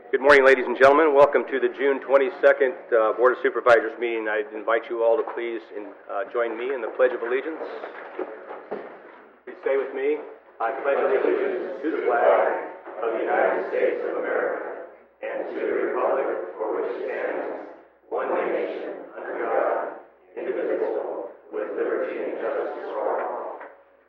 Good morning, ladies and gentlemen. Welcome to the June 22nd Board of Supervisors meeting. I invite you all to please join me in the Pledge of Allegiance. Please say with me, I pledge allegiance to the flag of the United States of America and to the republic for which it stands, one nation, under God, indivisible, with liberty and justice for all.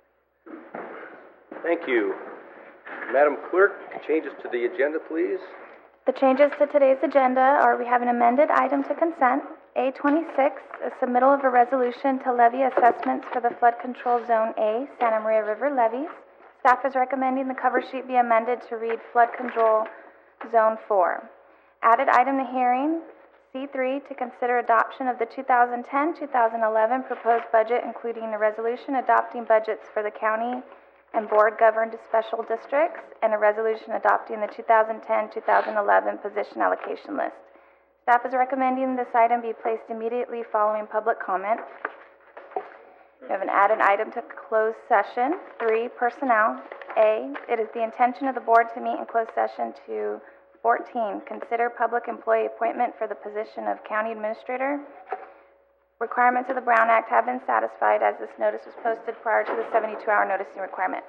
Thank you. Madam Clerk, changes to the agenda, please. The changes to today's agenda are we have an amended item to consent, A26, a submittal of a resolution to levy assessments for the Flood Control Zone A, Santa Maria River levees. Staff is recommending the cover sheet be amended to read Flood Control Zone 4. Added item to hearing, C3, to consider adoption of the 2010-2011 proposed budget, including a resolution adopting budgets for the county and board-governed special districts, and a resolution adopting the 2010-2011 position allocation list. Staff is recommending this item be placed immediately following public comment. We have an added item to closed session. 3, personnel. A, it is the intention of the board to meet in closed session to 14, consider public employee appointment for the position of county administrator. Requirements of the Brown Act have been satisfied as this notice was posted prior to the 72-hour noticing requirement.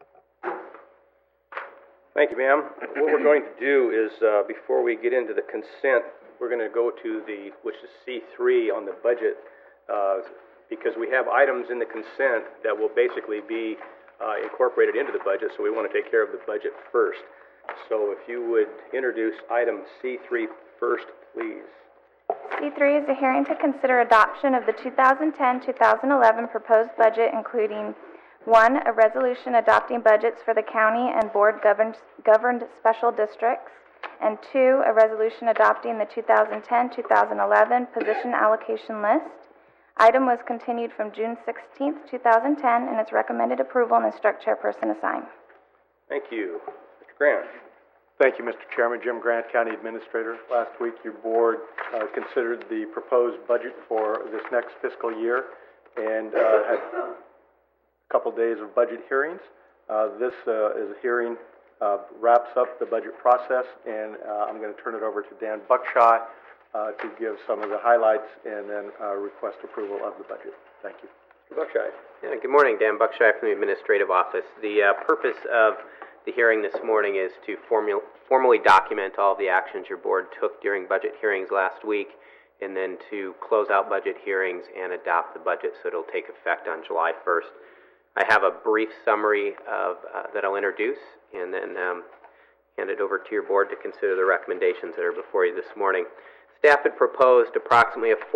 Thank you, ma'am. What we're going to do is, before we get into the consent, we're going to go to which is C3 on the budget, because we have items in the consent that will basically be incorporated into the budget, so we want to take care of the budget first. So if you would introduce item C3 first, please. C3 is a hearing to consider adoption of the 2010-2011 proposed budget, including 1, a resolution adopting budgets for the county and board-governed special districts, and 2, a resolution adopting the 2010-2011 position allocation list. Item was continued from June 16, 2010, and its recommended approval and instruct chairperson assign. Thank you. Mr. Grant. Thank you, Mr. Chairman. Jim Grant, County Administrator. Last week, your board considered the proposed budget for this next fiscal year and had a couple days of budget hearings. This is a hearing wraps up the budget process, and I'm going to turn it over to Dan Buckshire to give some of the highlights and then request approval of the budget. Thank you. Mr. Buckshire. Yeah, good morning, Dan Buckshire from the Administrative Office. The purpose of the hearing this morning is to formally document all of the actions your board took during budget hearings last week, and then to close out budget hearings and adopt the budget so it'll take effect on July 1st. I have a brief summary of that I'll introduce and then hand it over to your board to consider the recommendations that are before you this morning. Staff had proposed approximately a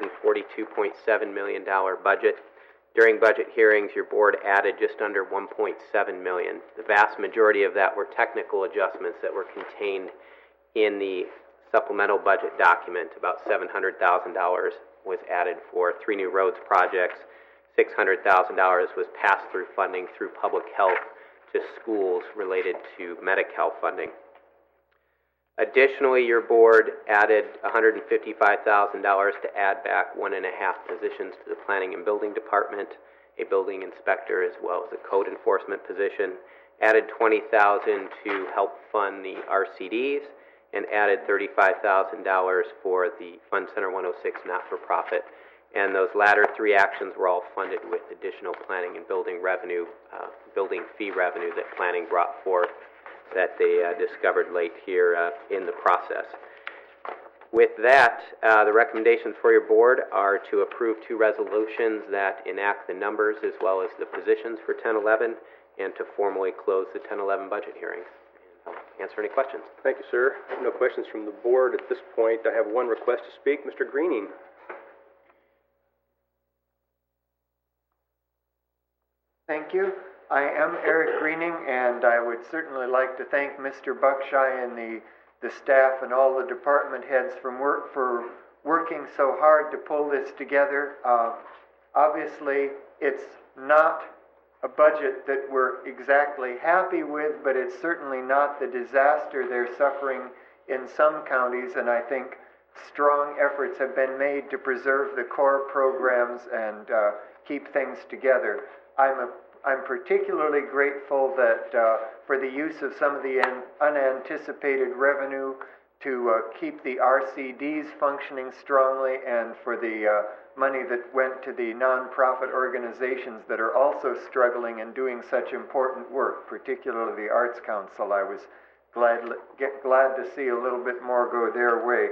$442.7 million budget. During budget hearings, your board added just under $1.7 million. The vast majority of that were technical adjustments that were contained in the supplemental budget document. About $700,000 was added for 3 new roads projects. $600,000 was pass-through funding through public health to schools related to Medi-Cal funding. Additionally, your board added $155,000 to add back 1.5 positions to the Planning and Building Department, a building inspector as well as a code enforcement position, added $20,000 to help fund the RCDs, and added $35,000 for the Fund Center 106 not-for-profit. And those latter 3 actions were all funded with additional planning and building revenue, building fee revenue that planning brought forth that they discovered late here in the process. With that, the recommendations for your board are to approve 2 resolutions that enact the numbers as well as the positions for 1011 and to formally close the 1011 budget hearings. And I'll answer any questions. Thank you, sir. I have no questions from the board at this point. I have one request to speak. Mr. Greening. Thank you. I am Eric Greening, and I would certainly like to thank Mr. Buckshire and the staff and all the department heads for working so hard to pull this together. Obviously, it's not a budget that we're exactly happy with, but it's certainly not the disaster they're suffering in some counties, and I think strong efforts have been made to preserve the core programs and keep things together. I'm particularly grateful that for the use of some of the unanticipated revenue to keep the RCDs functioning strongly, and for the money that went to the nonprofit organizations that are also struggling and doing such important work, particularly the Arts Council. I was glad to see a little bit more go their way.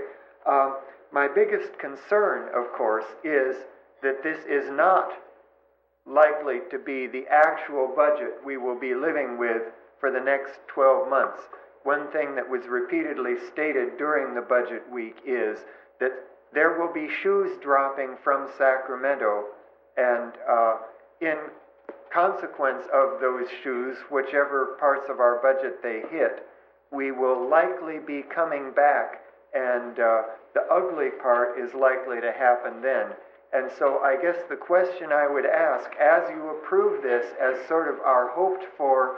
My biggest concern, of course, is that this is not likely to be the actual budget we will be living with for the next 12 months. One thing that was repeatedly stated during the budget week is that there will be shoes dropping from Sacramento, and in consequence of those shoes, whichever parts of our budget they hit, we will likely be coming back, and the ugly part is likely to happen then. And so I guess the question I would ask, as you approve this as sort of our hoped for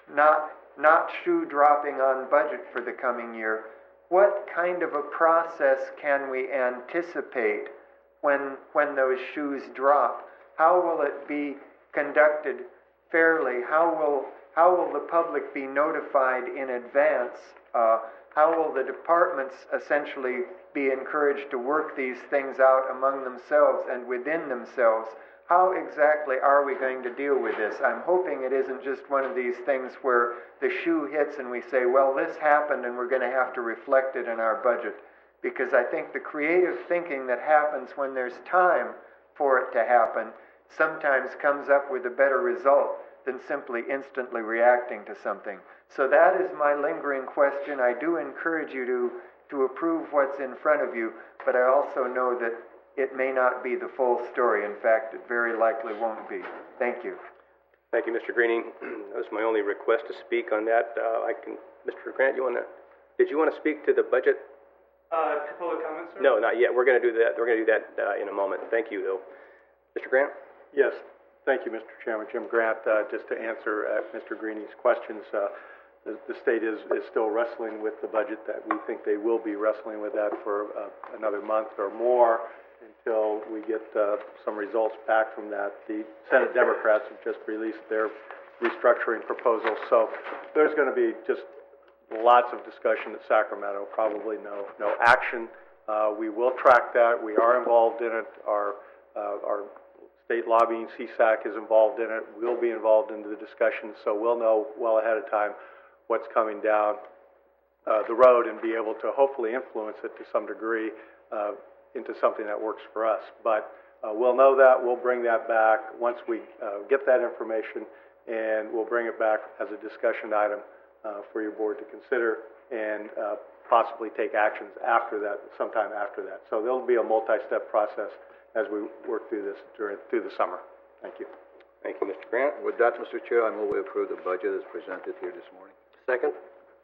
not shoe dropping on budget for the coming year, what kind of a process can we anticipate when those shoes drop? How will it be conducted fairly? How will the public be notified in advance? How will the departments essentially be encouraged to work these things out among themselves and within themselves? How exactly are we going to deal with this? I'm hoping it isn't just one of these things where the shoe hits and we say, well, this happened and we're going to have to reflect it in our budget. Because I think the creative thinking that happens when there's time for it to happen sometimes comes up with a better result than simply instantly reacting to something. So that is my lingering question. I do encourage you to approve what's in front of you, but I also know that it may not be the full story. In fact, it very likely won't be. Thank you. Thank you, Mr. Greening. That was my only request to speak on that. Mr. Grant, did you want to speak to the budget? Public comments, sir? No, not yet. We're going to do that. We're going to do that in a moment. Thank you, though. Mr. Grant? Yes, thank you, Mr. Chairman. Jim Grant, just to answer Mr. Greening's questions, the state is still wrestling with the budget. That we think they will be wrestling with that for another month or more until we get some results back from that. The Senate Democrats have just released their restructuring proposal, so there's going to be just lots of discussion at Sacramento, probably no action. We will track that. We are involved in it. Our state lobbying, CSAC, is involved in it. We'll be involved in the discussion, so we'll know well ahead of time what's coming down the road and be able to hopefully influence it to some degree into something that works for us. But we'll know that. We'll bring that back once we get that information, and we'll bring it back as a discussion item for your board to consider and possibly take actions after that, sometime after that. So there'll be a multi-step process as we work through this through the summer. Thank you. Thank you, Mr. Grant. With that, Mr. Chair, I move we approve the budget as presented here this morning. Second.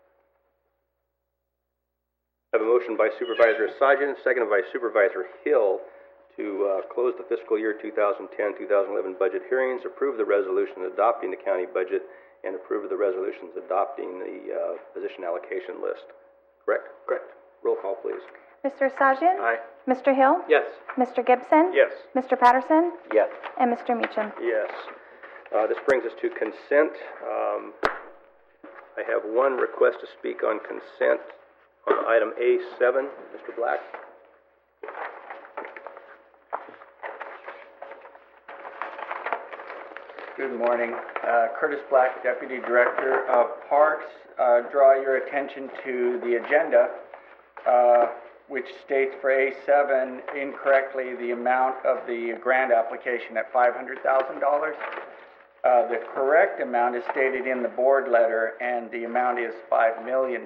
I have a motion by Supervisor Sajjan, seconded by Supervisor Hill to close the fiscal year 2010-2011 budget hearings, approve the resolution adopting the county budget, and approve the resolutions adopting the position allocation list. Correct? Correct. Roll call, please. Mr. Sajjan? Aye. Mr. Hill? Yes. Mr. Gibson? Yes. Mr. Patterson? Yes. And Mr. Meacham? Yes. This brings us to consent. I have one request to speak on consent on item A7. Mr. Black. Good morning. Curtis Black, Deputy Director of Parks. Draw your attention to the agenda, which states for A7 incorrectly the amount of the grant application at $500,000. The correct amount is stated in the board letter, and the amount is $5 million.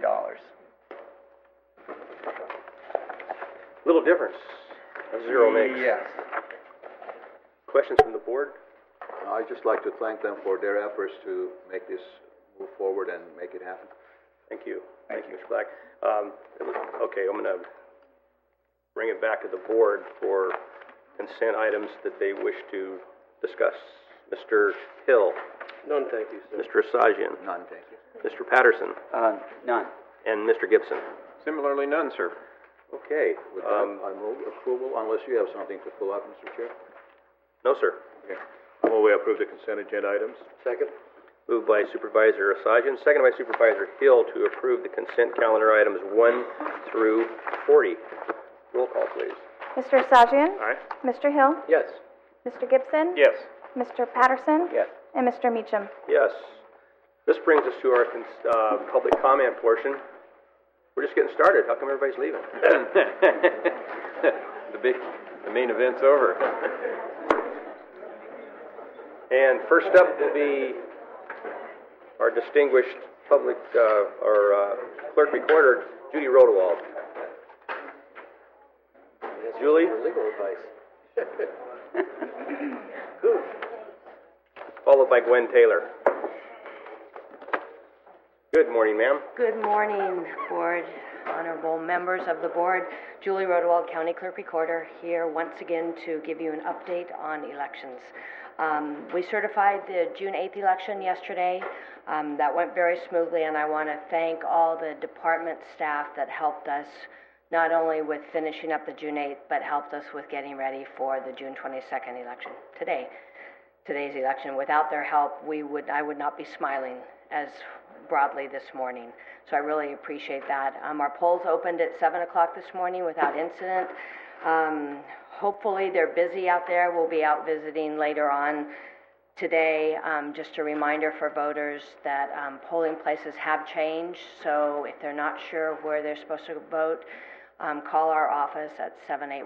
Little difference. A zero makes. Yes. Questions from the board? I'd just like to thank them for their efforts to make this move forward and make it happen. Thank you. Thank you, Mr. Black. Okay, I'm going to bring it back to the board for consent items that they wish to discuss. Mr. Hill. None, thank you, sir. Mr. Sajjan. None, thank you. Mr. Patterson. None. And Mr. Gibson. Similarly, none, sir. Okay. With that, I move approval unless you have something to pull up, Mr. Chair. No, sir. Okay. Will we approve the consent agenda items? Second? Moved by Supervisor Assagian, seconded by Supervisor Hill to approve the consent calendar items 1 through 40. Roll call, please. Mr. Assagian? Aye. Mr. Hill? Yes. Mr. Gibson? Yes. Mr. Patterson? Yes. And Mr. Meacham? Yes. This brings us to our public comment portion. We're just getting started. How come everybody's leaving? The main event's over. And first up will be our distinguished public, clerk recorder, Judy Rodewald. Julie? For legal advice. Followed by Gwen Taylor. Good morning, ma'am. Good morning, Board, honorable members of the Board. Julie Rodewald, County Clerk Recorder, here once again to give you an update on elections. We certified the June 8th election yesterday. That went very smoothly, and I want to thank all the department staff that helped us not only with finishing up the June 8th, but helped us with getting ready for the June 22nd election today's election. Without their help, I would not be smiling as broadly this morning. So I really appreciate that. Our polls opened at 7 o'clock this morning without incident. Hopefully they're busy out there. We'll be out visiting later on today. Just a reminder for voters that polling places have changed. So if they're not sure where they're supposed to vote, call our office at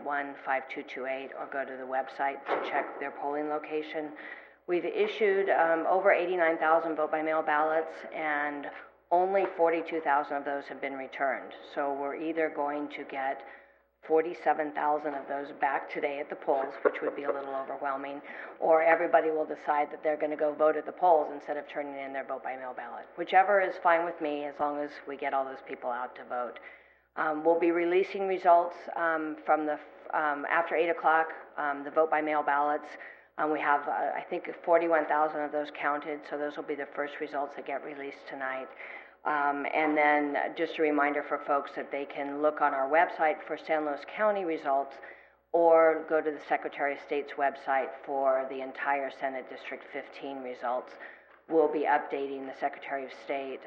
781-5228 or go to the website to check their polling location. We've issued over 89,000 vote-by-mail ballots, and only 42,000 of those have been returned. So we're either going to get 47,000 of those back today at the polls, which would be a little overwhelming, or everybody will decide that they're going to go vote at the polls instead of turning in their vote-by-mail ballot. Whichever is fine with me, as long as we get all those people out to vote. We'll be releasing results from the after 8 o'clock, the vote-by-mail ballots. We have, I think, 41,000 of those counted, so those will be the first results that get released tonight. And then just a reminder for folks that they can look on our website for San Luis County results or go to the Secretary of State's website for the entire Senate District 15 results. We'll be updating the Secretary of State.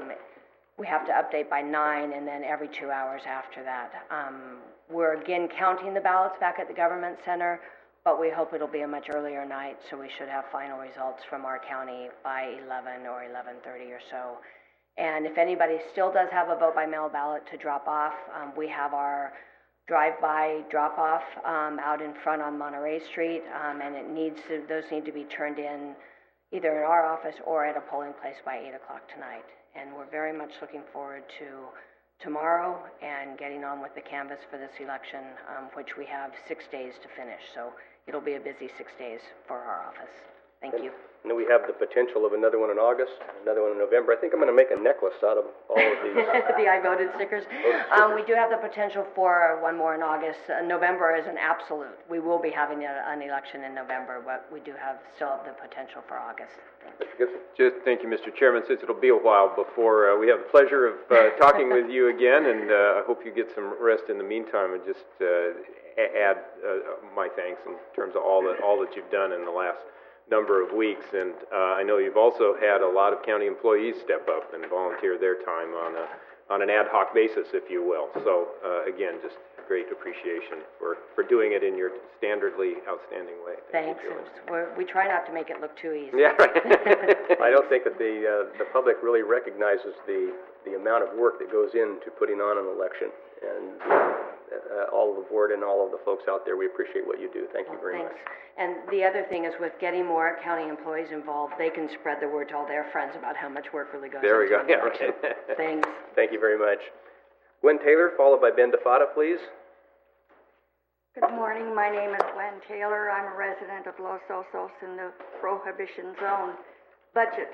We have to update by 9 and then every 2 hours after that. We're again counting the ballots back at the Government Center, but we hope it'll be a much earlier night, so we should have final results from our county by 11 or 11:30 or so. And if anybody still does have a vote-by-mail ballot to drop off, we have our drive-by drop-off out in front on Monterey Street, and those need to be turned in either in our office or at a polling place by 8 o'clock tonight. And we're very much looking forward to tomorrow and getting on with the canvass for this election, which we have 6 days to finish. So it'll be a busy 6 days for our office. Thank you. And then we have the potential of another one in August, another one in November. I think I'm going to make a necklace out of all of these. The I voted stickers. We do have the potential for one more in August. November is an absolute. We will be having an election in November, but we do still have the potential for August. Thank you, Mr. Chairman. Since it'll be a while before we have the pleasure of talking with you again, and I hope you get some rest in the meantime, and just add my thanks in terms of all that you've done in the last number of weeks. And I know you've also had a lot of county employees step up and volunteer their time on an ad hoc basis, if you will. So again, just great appreciation for doing it in your standardly outstanding way. Thanks. We try not to make it look too easy. Yeah, right. I don't think that the public really recognizes the amount of work that goes into putting on an election. And all of the board and all of the folks out there, we appreciate what you do. Thank you very much. And the other thing is, with getting more county employees involved, they can spread the word to all their friends about how much work really goes into it. There we go. Yeah, right. Thanks. Thank you very much. Gwen Taylor, followed by Ben DeFata, please. Good morning. My name is Gwen Taylor. I'm a resident of Los Osos in the Prohibition Zone. Budget.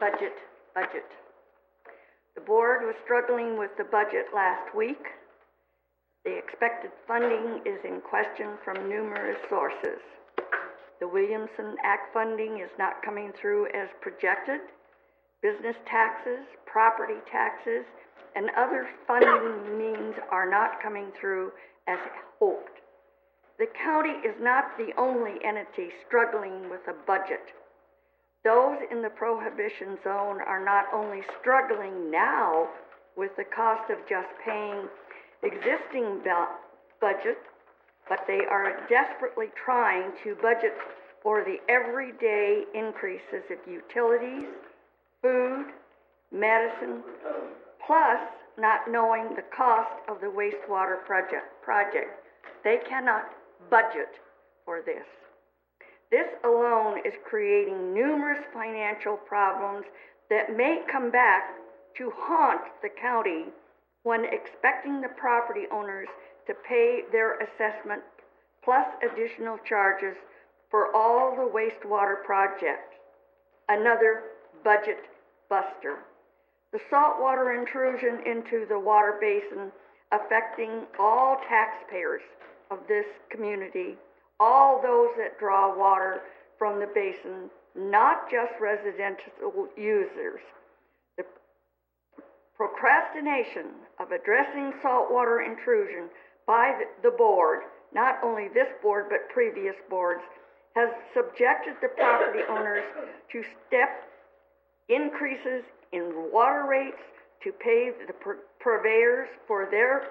The board was struggling with the budget last week. The expected funding is in question from numerous sources. The Williamson Act funding is not coming through as projected. Business taxes, property taxes, and other funding means are not coming through as hoped. the county is not the only entity struggling with a budget. Those in the prohibition zone are not only struggling now with the cost of just paying existing budget, but they are desperately trying to budget for the everyday increases of utilities, food, medicine, plus not knowing the cost of the wastewater project. They cannot budget for this. This alone is creating numerous financial problems that may come back to haunt the county when expecting the property owners to pay their assessment plus additional charges for all the wastewater projects. Another budget buster. The saltwater intrusion into the water basin affecting all taxpayers of this community, all those that draw water from the basin, not just residential users. The procrastination of addressing saltwater intrusion by the board, not only this board but previous boards, has subjected the property owners to step increases in water rates to pay the purveyors for their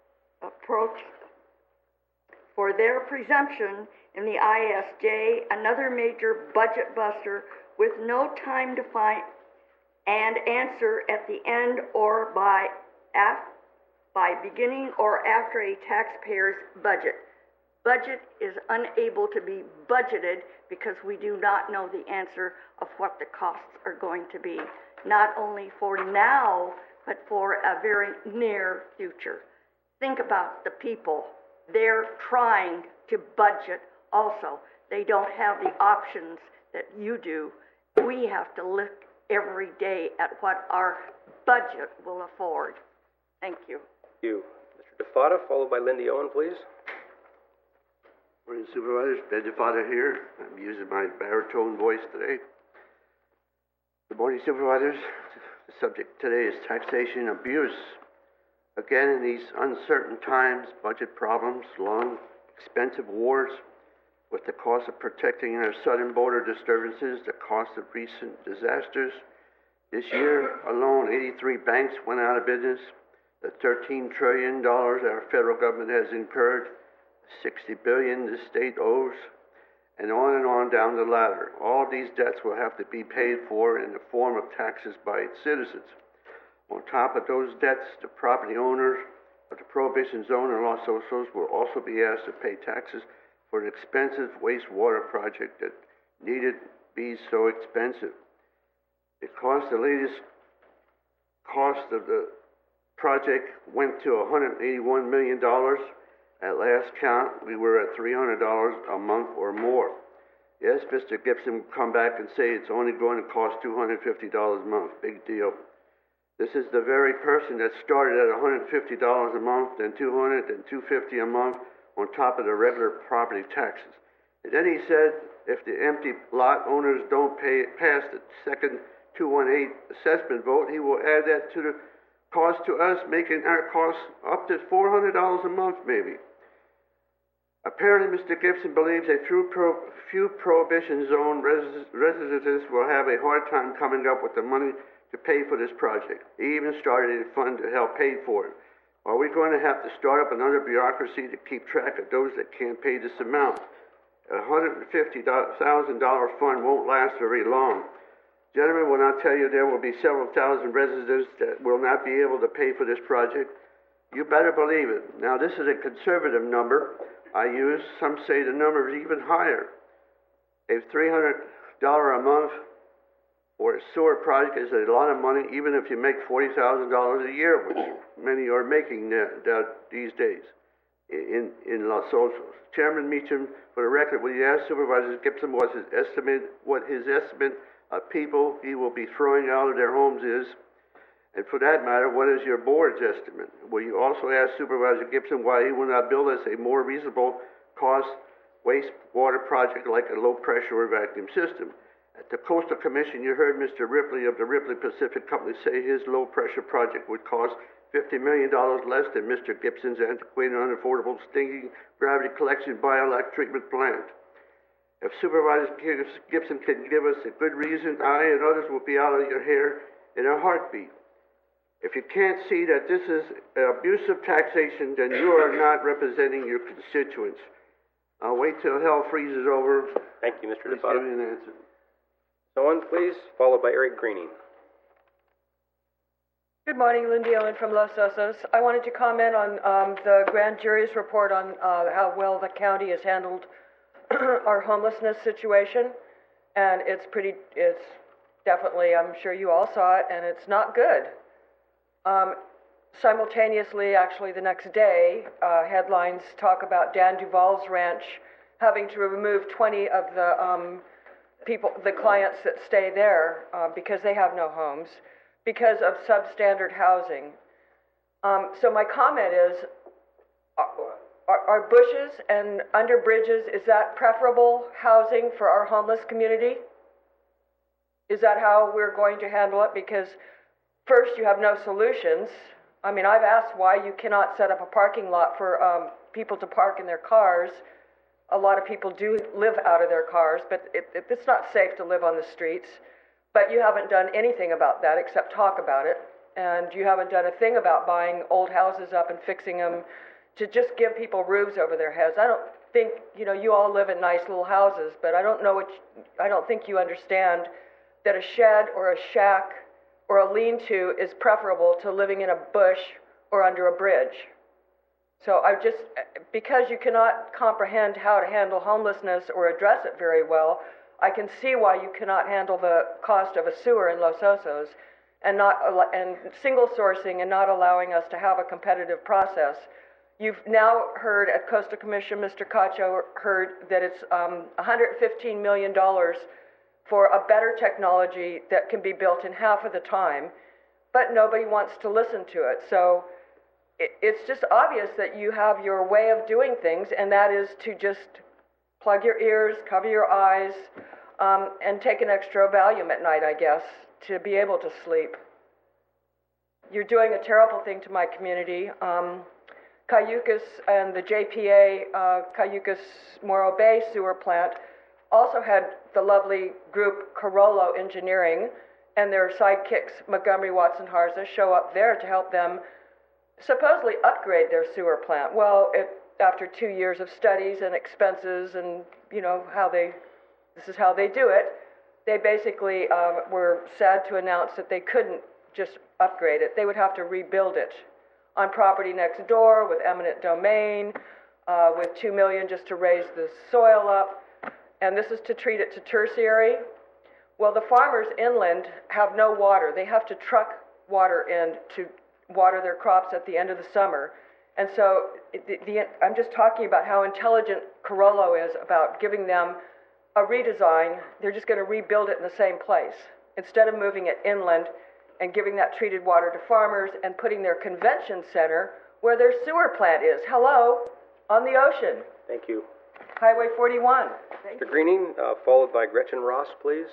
presumption in the ISJ, another major budget buster with no time to find and answer at the end or by beginning or after a taxpayer's budget. Budget is unable to be budgeted because we do not know the answer of what the costs are going to be, not only for now, but for a very near future. Think about the people. They're trying to budget also. They don't have the options that you do. We have to look every day at what our budget will afford. Thank you. Thank you. Mr. DeFata, followed by Lindy Owen, please. Morning, Supervisors. Ben DeFata here. I'm using my baritone voice today. Good morning, Supervisors. The subject today is taxation abuse. Again, in these uncertain times, budget problems, long, expensive wars, with the cost of protecting our southern border disturbances, the cost of recent disasters. This year alone, 83 banks went out of business. The $13 trillion our federal government has incurred, $60 billion the state owes, and on down the ladder. All of these debts will have to be paid for in the form of taxes by its citizens. On top of those debts, the property owners of the Prohibition Zone and Los Osos will also be asked to pay taxes for an expensive wastewater project that needed be so expensive. The latest cost of the project went to $181 million. At last count, we were at $300 a month or more. Yes, Mr. Gibson will come back and say it's only going to cost $250 a month. Big deal. This is the very person that started at $150 a month, then $200, then $250 a month on top of the regular property taxes. And then he said if the empty lot owners don't pass the second 218 assessment vote, he will add that to the cost to us, making our costs up to $400 a month maybe. Apparently, Mr. Gibson believes a few Prohibition Zone residents will have a hard time coming up with the money to pay for this project. He even started a fund to help pay for it. Are we going to have to start up another bureaucracy to keep track of those that can't pay this amount? A $150,000 fund won't last very long. Gentlemen, when I tell you there will be several thousand residents that will not be able to pay for this project, you better believe it. Now, this is a conservative number I use. Some say the number is even higher. A $300 a month for a sewer project is a lot of money, even if you make $40,000 a year, which many are making these days in Los Osos. Chairman Meacham, for the record, will you ask Supervisor Gibson what his estimate of people he will be throwing out of their homes is? And for that matter, what is your board's estimate? Will you also ask Supervisor Gibson why he will not build us a more reasonable cost wastewater project like a low-pressure or vacuum system? At the Coastal Commission, you heard Mr. Ripley of the Ripley Pacific Company say his low-pressure project would cost $50 million less than Mr. Gibson's antiquated, unaffordable, stinking gravity collection bioelectric treatment plant. If Supervisor Gibson can give us a good reason, I and others will be out of your hair in a heartbeat. If you can't see that this is abusive taxation, then you are not representing your constituents. I'll wait till hell freezes over. Thank you, Mr. Please DeFato. give me an answer. Someone, please, followed by Eric Greening. Good morning, Lindy Owen from Los Osos. I wanted to comment on the grand jury's report on how well the county has handled our homelessness situation, and it's definitely, I'm sure you all saw it, and it's not good. Simultaneously, actually the next day, headlines talk about Dan Duval's ranch having to remove 20 of the clients that stay there because they have no homes, because of substandard housing. So my comment is, are bushes and under bridges, is that preferable housing for our homeless community? Is that how we're going to handle it? Because first, you have no solutions. I mean, I've asked why you cannot set up a parking lot for people to park in their cars. A lot of people do live out of their cars, but it's not safe to live on the streets. But you haven't done anything about that except talk about it. And you haven't done a thing about buying old houses up and fixing them to just give people roofs over their heads. I don't think, you all live in nice little houses, but I don't think you understand that a shed or a shack or a lean-to is preferable to living in a bush or under a bridge. So because you cannot comprehend how to handle homelessness or address it very well, I can see why you cannot handle the cost of a sewer in Los Osos and single sourcing and not allowing us to have a competitive process. You've now heard at Coastal Commission, Mr. Cacho heard that it's $115 million for a better technology that can be built in half of the time, but nobody wants to listen to it. So it's just obvious that you have your way of doing things, and that is to just plug your ears, cover your eyes, and take an extra Valium at night, I guess, to be able to sleep. You're doing a terrible thing to my community. Cayucas and the JPA, Cayucas Morro Bay sewer plant also had the lovely group Carollo Engineering and their sidekicks Montgomery Watson Harza show up there to help them supposedly upgrade their sewer plant. Well, after 2 years of studies and expenses and, this is how they do it, they basically were sad to announce that they couldn't just upgrade it. They would have to rebuild it on property next door with eminent domain, with $2 million just to raise the soil up. And this is to treat it to tertiary. Well, the farmers inland have no water. They have to truck water in to water their crops at the end of the summer. And so I'm just talking about how intelligent Carollo is about giving them a redesign. They're just going to rebuild it in the same place. Instead of moving it inland and giving that treated water to farmers and putting their convention center where their sewer plant is. Hello, on the ocean. Thank you. Highway 41. Mr. Greening, followed by Gretchen Ross, please.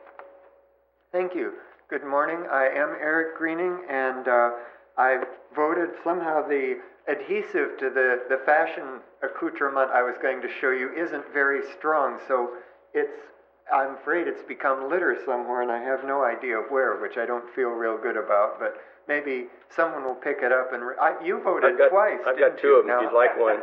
Thank you. Good morning. I am Eric Greening, and I voted somehow the adhesive to the fashion accoutrement I was going to show you isn't very strong, so I'm afraid it's become litter somewhere, and I have no idea where, which I don't feel real good about, but maybe someone will pick it up and... you voted twice, I've got two of them, if you'd like one.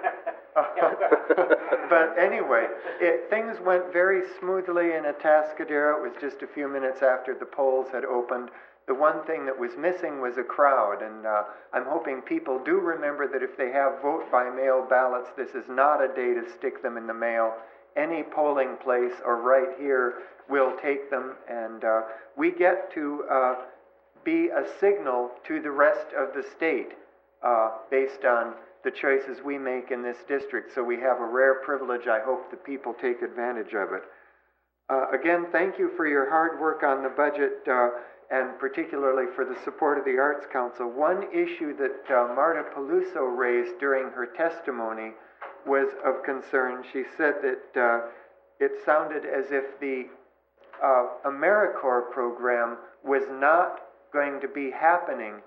But anyway, things went very smoothly in Atascadero. It was just a few minutes after the polls had opened. The one thing that was missing was a crowd, and I'm hoping people do remember that if they have vote-by-mail ballots, this is not a day to stick them in the mail. Any polling place or right here will take them, and we get to be a signal to the rest of the state based on the choices we make in this district. So we have a rare privilege. I hope the people take advantage of it. Again, thank you for your hard work on the budget and particularly for the support of the Arts Council. One issue that Marta Peluso raised during her testimony was of concern. She said that it sounded as if the AmeriCorps program was not going to be happening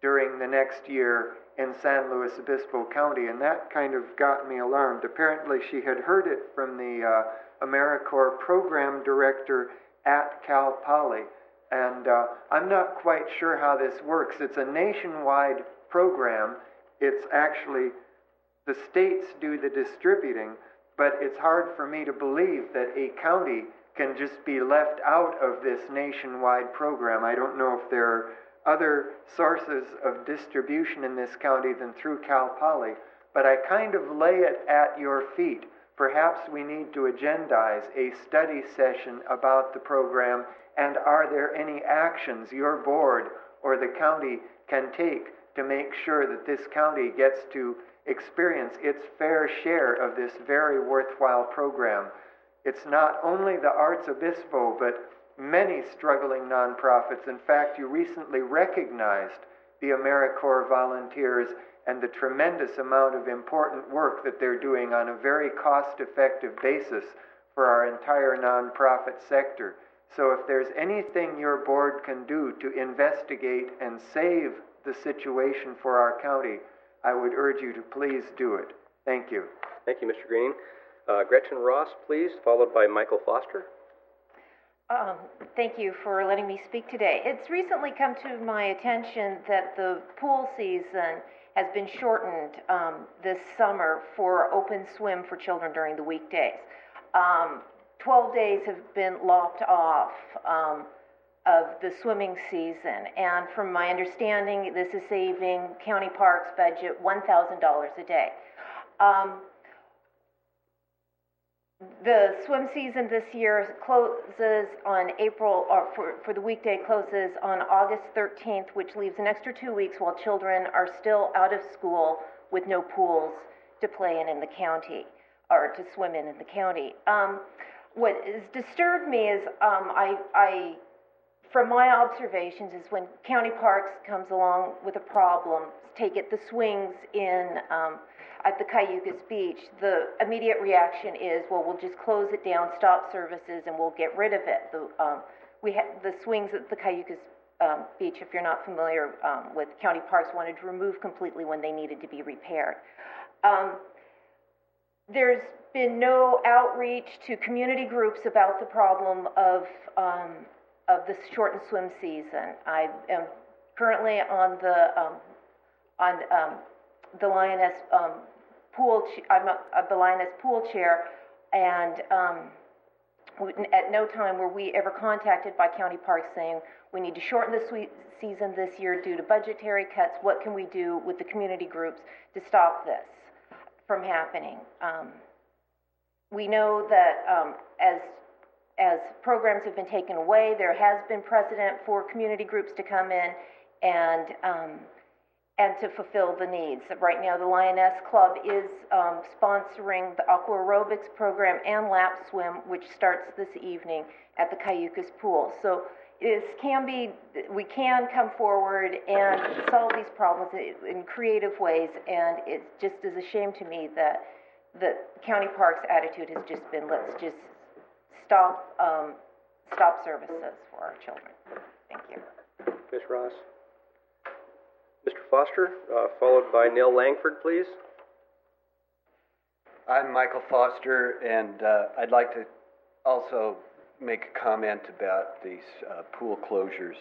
during the next year in San Luis Obispo County, and that kind of got me alarmed. Apparently she had heard it from the AmeriCorps program director at Cal Poly, and I'm not quite sure how this works. It's a nationwide program. It's actually, the states do the distributing, but it's hard for me to believe that a county can just be left out of this nationwide program. I don't know if there are other sources of distribution in this county than through Cal Poly, but I kind of lay it at your feet. Perhaps we need to agendize a study session about the program, and are there any actions your board or the county can take to make sure that this county gets to experience its fair share of this very worthwhile program. It's not only the Arts Obispo, but many struggling nonprofits. In fact, you recently recognized the AmeriCorps volunteers and the tremendous amount of important work that they're doing on a very cost-effective basis for our entire nonprofit sector. So if there's anything your board can do to investigate and save the situation for our county, I would urge you to please do it. Thank you. Thank you, Mr. Greening. Gretchen Ross, please, followed by Michael Foster. Thank you for letting me speak today. It's recently come to my attention that the pool season has been shortened this summer for open swim for children during the weekdays. 12 days have been lopped off of the swimming season, and from my understanding, this is saving county parks budget $1,000 a day. The swim season this year closes on for the weekday closes on August 13th, which leaves an extra 2 weeks while children are still out of school with no pools to play in the county, or to swim in the county. What has disturbed me is, from my observations, is when county parks comes along with a problem, take it the swings in at the Cayucas Beach, the immediate reaction is, well, we'll just close it down, stop services, and we'll get rid of it. The swings at the Cayucas Beach, if you're not familiar with county parks, wanted to remove completely when they needed to be repaired. There's been no outreach to community groups about the problem of the shortened swim season. I am currently on the Lioness pool. I'm the Lioness pool chair, and at no time were we ever contacted by county parks saying we need to shorten the season this year due to budgetary cuts. What can we do with the community groups to stop this from happening? We know that as programs have been taken away, there has been precedent for community groups to come in and to fulfill the needs. Right now, the Lioness Club is sponsoring the aqua aerobics program and lap swim, which starts this evening at the Cayucas Pool. So we can come forward and solve these problems in creative ways, and it just is a shame to me that the county parks attitude has just been, let's just stop services for our children. Thank you. Ms. Ross. Mr. Foster, followed by Neil Langford, please. I'm Michael Foster, and I'd like to also make a comment about these pool closures.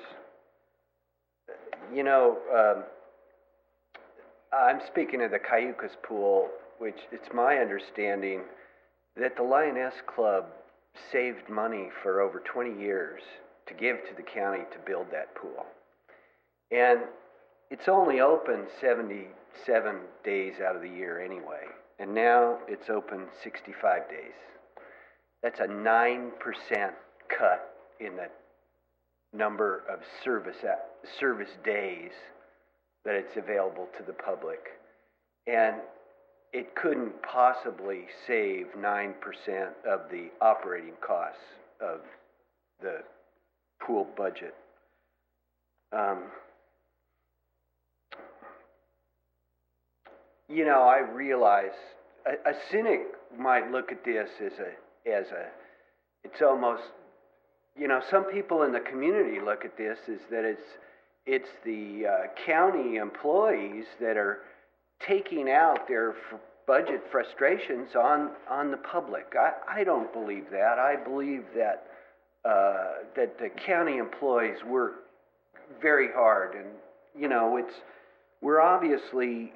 You know, I'm speaking of the Cayucas Pool, which it's my understanding that the Lioness Club saved money for over 20 years to give to the county to build that pool. And it's only open 77 days out of the year anyway, and now it's open 65 days. That's a 9% cut in the number of service days that it's available to the public. And it couldn't possibly save 9% of the operating costs of the pool budget. You know, I realize a cynic might look at this as it's almost, you know, some people in the community look at this as that it's the county employees that are taking out their budget frustrations on the public. I don't believe that. I believe that that the county employees work very hard, and you know, we're obviously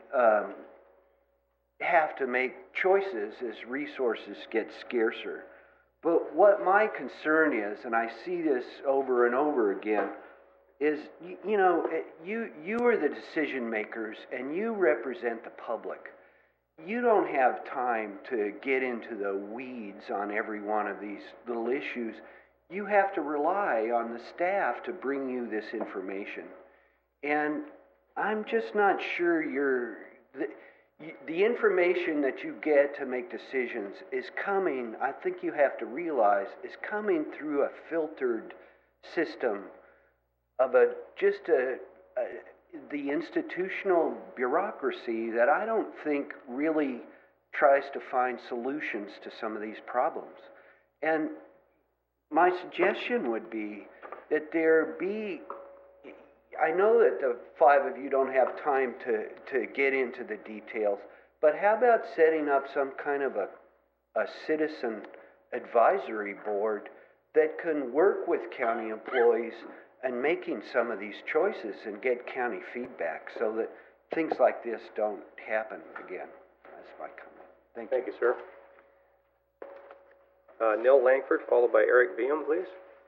have to make choices as resources get scarcer. But what my concern is, and I see this over and over again, is you know, you are the decision makers and you represent the public. You don't have time to get into the weeds on every one of these little issues. You have to rely on the staff to bring you this information. And I'm just not sure the information that you get to make decisions is coming, I think you have to realize, is coming through a filtered system of the institutional bureaucracy that I don't think really tries to find solutions to some of these problems. And my suggestion would be that there be, I know that the five of you don't have time to get into the details, but how about setting up some kind of a citizen advisory board that can work with county employees and making some of these choices and get county feedback so that things like this don't happen again. That's my comment. Thank you. Thank you, sir. Nell Langford, followed by Eric Beam, please.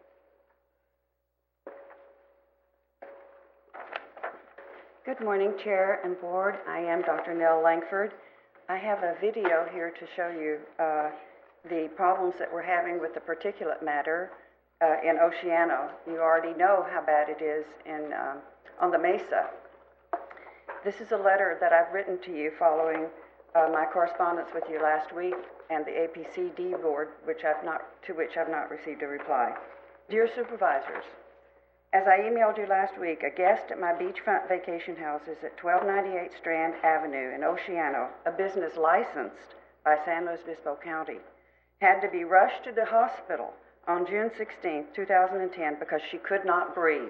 Good morning, Chair and Board. I am Dr. Nell Langford. I have a video here to show you the problems that we're having with the particulate matter in Oceano. You already know how bad it is on the Mesa. This is a letter that I've written to you following my correspondence with you last week and the APCD board, to which I've not received a reply. Dear Supervisors, as I emailed you last week, a guest at my beachfront vacation house is at 1298 Strand Avenue in Oceano, a business licensed by San Luis Obispo County, had to be rushed to the hospital on June 16, 2010 because she could not breathe.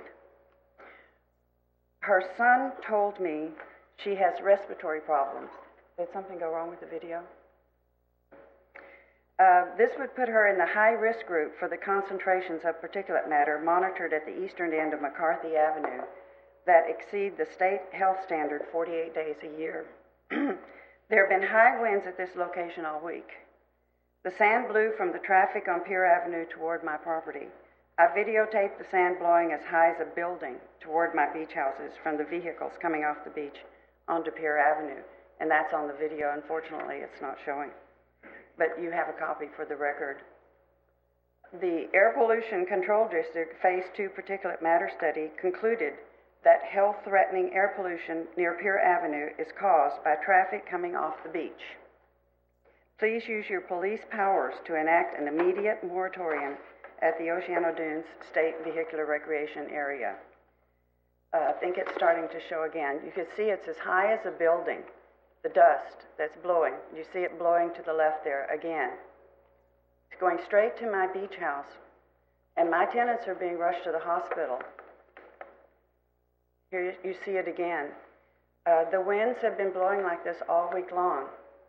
Her son told me she has respiratory problems. Did something go wrong with the video? This would put her in the high-risk group for the concentrations of particulate matter monitored at the eastern end of McCarthy Avenue that exceed the state health standard 48 days a year. There have been high winds at this location all week. The sand blew from the traffic on Pier Avenue toward my property. I videotaped the sand blowing as high as a building toward my beach houses from the vehicles coming off the beach onto Pier Avenue, and that's on the video. Unfortunately, it's not showing, but you have a copy for the record. The Air Pollution Control District Phase 2 particulate matter study concluded that health-threatening air pollution near Pier Avenue is caused by traffic coming off the beach. Please use your police powers to enact an immediate moratorium at the Oceano Dunes State Vehicular Recreation Area. I think it's starting to show again. You can see it's as high as a building, the dust that's blowing. You see it blowing to the left there again. It's going straight to my beach house, and my tenants are being rushed to the hospital. Here you see it again. The winds have been blowing like this all week long.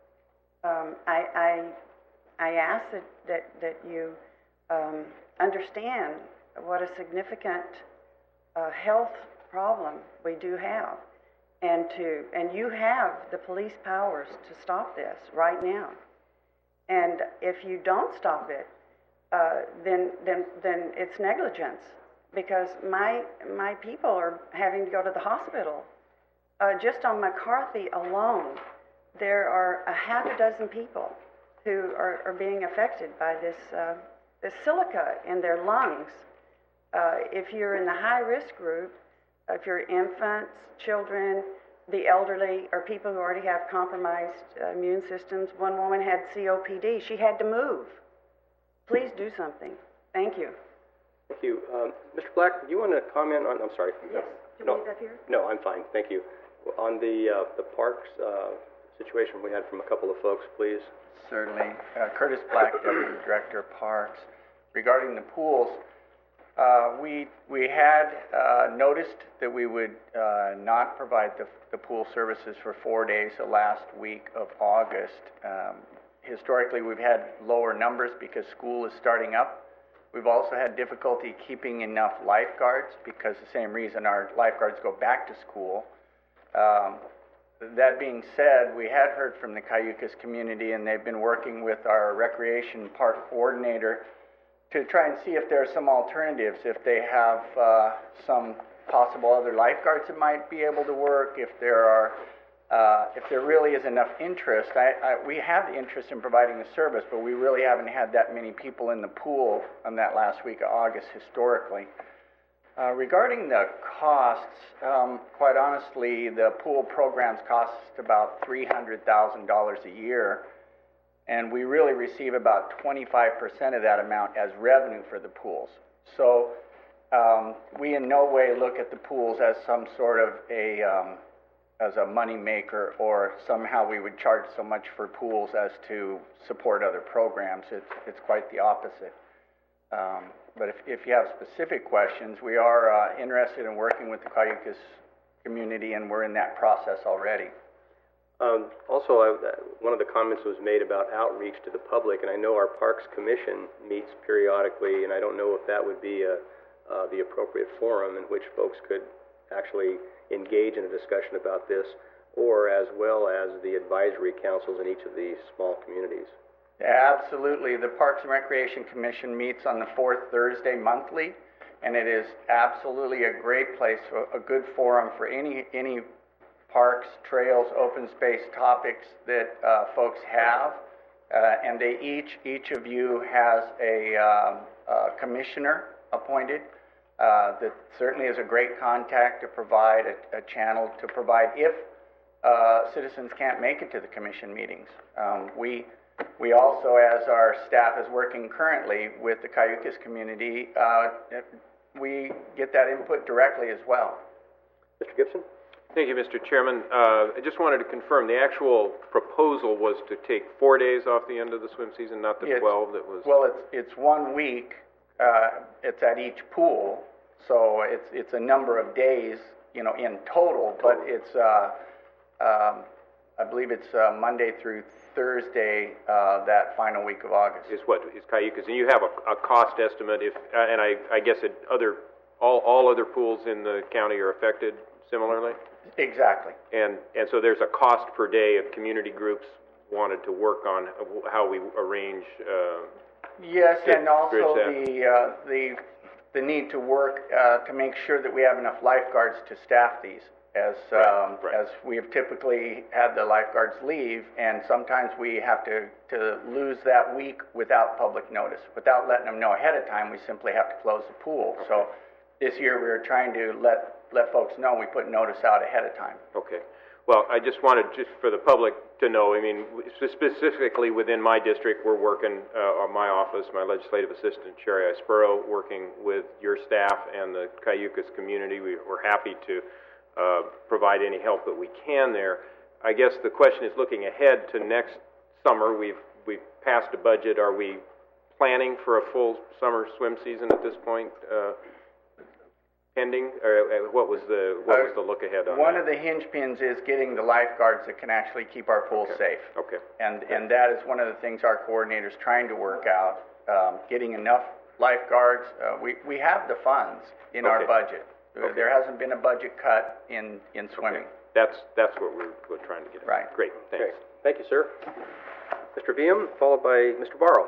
I ask that you understand what a significant health problem we do have, and you have the police powers to stop this right now. And if you don't stop it, then it's negligence, because my people are having to go to the hospital. Just on McCarthy alone, there are a half a dozen people who are being affected by this silica in their lungs. If you're in the high-risk group, if you're infants, children, the elderly, or people who already have compromised immune systems. One woman had COPD. She had to move. Please do something. Thank you. Thank you. Mr. Black, do you want to comment on, I'm sorry. Yes. Do you need that here? No, I'm fine. Thank you. On the parks situation we had from a couple of folks, please. Certainly. Curtis Black, Deputy Director of Parks. Regarding the pools, We had noticed that we would not provide the pool services for 4 days the last week of August. Historically, we've had lower numbers because school is starting up. We've also had difficulty keeping enough lifeguards because the same reason our lifeguards go back to school. That being said, we had heard from the Cayucos community, and they've been working with our recreation park coordinator to try and see if there are some alternatives, if they have some possible other lifeguards that might be able to work, if there really is enough interest. We have the interest in providing the service, but we really haven't had that many people in the pool on that last week of August historically. Regarding the costs, quite honestly, the pool programs cost about $300,000 a year, and we really receive about 25% of that amount as revenue for the pools. So we in no way look at the pools as some sort of as a money maker, or somehow we would charge so much for pools as to support other programs. It's quite the opposite. But if you have specific questions, we are interested in working with the Cayucos community, and we're in that process already. Also, one of the comments was made about outreach to the public, and I know our Parks Commission meets periodically, and I don't know if that would be the appropriate forum in which folks could actually engage in a discussion about this, or as well as the advisory councils in each of these small communities. Absolutely. The Parks and Recreation Commission meets on the fourth Thursday monthly, and it is absolutely a great place, a good forum for any parks, trails, open space topics that folks have. And each of you has a commissioner appointed that certainly is a great contact to provide a channel to provide if citizens can't make it to the commission meetings. We also, as our staff is working currently with the Cayucos community, we get that input directly as well. Mr. Gibson? Thank you, Mr. Chairman. I just wanted to confirm, the actual proposal was to take 4 days off the end of the swim season, not the 12 that was... Well, it's 1 week. It's at each pool, so it's a number of days, in total, but it's, I believe it's Monday through Thursday, that final week of August. Is Cayucos, and you have a cost estimate and I guess all other pools in the county are affected similarly? Exactly. And so there's a cost per day if community groups wanted to work on how we arrange. Yes, and also the need to work to make sure that we have enough lifeguards to staff these. As we have typically had the lifeguards leave, and sometimes we have to lose that week without public notice. Without letting them know ahead of time, we simply have to close the pool. Okay. So this year we were trying to let folks know we put notice out ahead of time. Okay. Well, I just wanted, just for the public to know, I mean, specifically within my district, we're working, on my office, my legislative assistant, Sherry Ispero, working with your staff and the Cayucos community. We're happy to provide any help that we can there. I guess the question is, looking ahead to next summer, we've passed a budget. Are we planning for a full summer swim season at this point? Pending, or what was the look ahead on one that? of the hinge pins is getting the lifeguards that can actually keep our pool safe. Okay. And that is one of the things our coordinator's trying to work out, getting enough lifeguards. We have the funds in our budget. Okay. There hasn't been a budget cut in swimming. Okay. That's what we're trying to get at. Right. Great, thanks. Okay. Thank you, sir. Mr. Viam, followed by Mr. Barrow.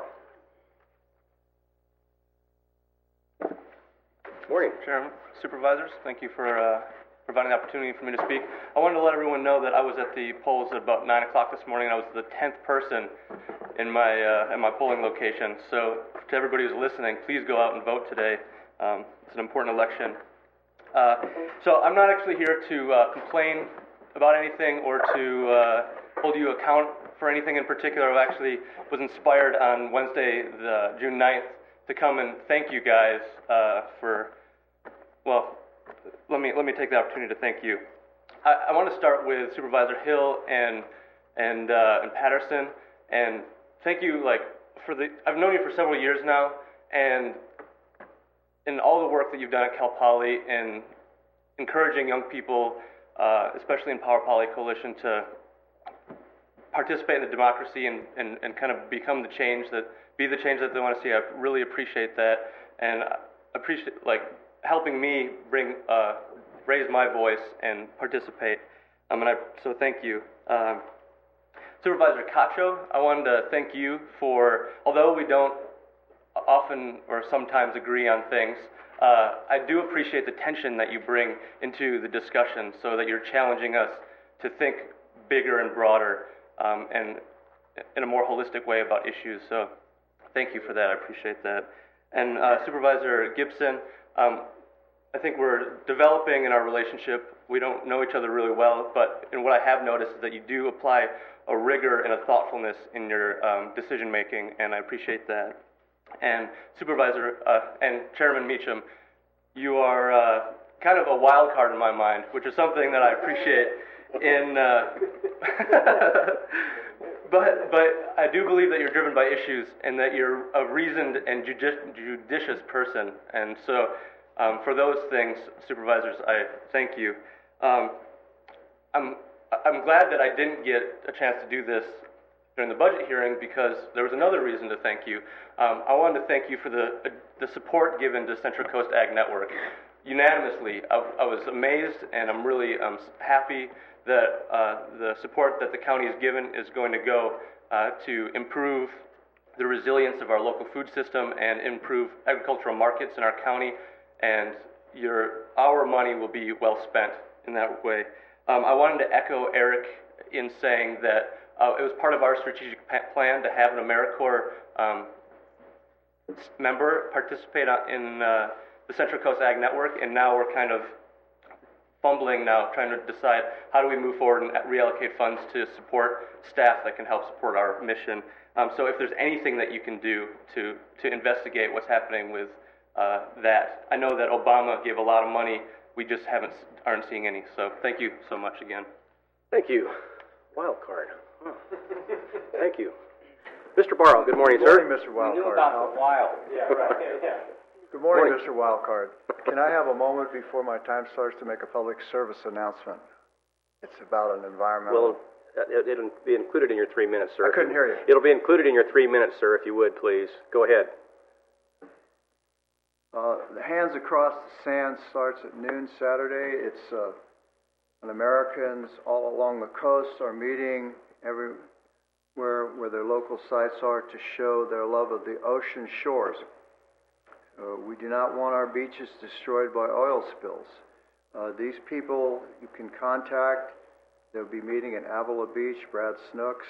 Morning. Chairman, Supervisors, thank you for providing the opportunity for me to speak. I wanted to let everyone know that I was at the polls at about 9 o'clock this morning. I was the 10th person in my at my polling location. So to everybody who's listening, please go out and vote today. It's an important election. So I'm not actually here to complain about anything or to hold you account for anything in particular. I actually was inspired on Wednesday, the June 9th, to come and thank you guys for, well, let me take the opportunity to thank you. I want to start with Supervisor Hill and Patterson, and thank you, I've known you for several years now, and in all the work that you've done at Cal Poly in encouraging young people, especially in Power Poly Coalition, to participate in the democracy and kind of become the change that, be the change that they want to see. I really appreciate that, and appreciate helping me raise my voice and participate. So thank you. Supervisor Cacho, I wanted to thank you for, although we don't often or sometimes agree on things, I do appreciate the tension that you bring into the discussion, so that you're challenging us to think bigger and broader and in a more holistic way about issues. So thank you for that. I appreciate that. And Supervisor Gibson, I think we're developing in our relationship. We don't know each other really well, but what I have noticed is that you do apply a rigor and a thoughtfulness in your decision making, and I appreciate that. And Supervisor and Chairman Meacham, you are kind of a wild card in my mind, which is something that I appreciate in. But I do believe that you're driven by issues, and that you're a reasoned and judicious person. And so, for those things, supervisors, I thank you. I'm glad that I didn't get a chance to do this during the budget hearing, because there was another reason to thank you. I wanted to thank you for the support given to Central Coast Ag Network. Unanimously, I was amazed, and I'm really happy that the support that the county has given is going to go to improve the resilience of our local food system and improve agricultural markets in our county, and our money will be well spent in that way. I wanted to echo Eric in saying that it was part of our strategic plan to have an AmeriCorps member participate in the Central Coast Ag Network, and now we're kind of fumbling now, trying to decide how do we move forward and reallocate funds to support staff that can help support our mission. So if there's anything that you can do to investigate what's happening with that. I know that Obama gave a lot of money, we just aren't seeing any. So thank you so much again. Thank you. Wild card. Huh. Thank you. Mr. Barrow, good morning, sir. Good morning, Mr. Wildcard. We knew about the wild. Yeah, right. Yeah. Good morning, Mr. Wildcard. Can I have a moment before my time starts to make a public service announcement? It's about an environmental... Well, it'll be included in your 3 minutes, sir. I couldn't hear you. It'll be included in your 3 minutes, sir, if you would, please. Go ahead. The Hands Across the Sand starts at noon Saturday. It's Americans all along the coast are meeting everywhere where their local sites are to show their love of the ocean shores. We do not want our beaches destroyed by oil spills. These people you can contact. They'll be meeting in Avila Beach, Brad Snooks,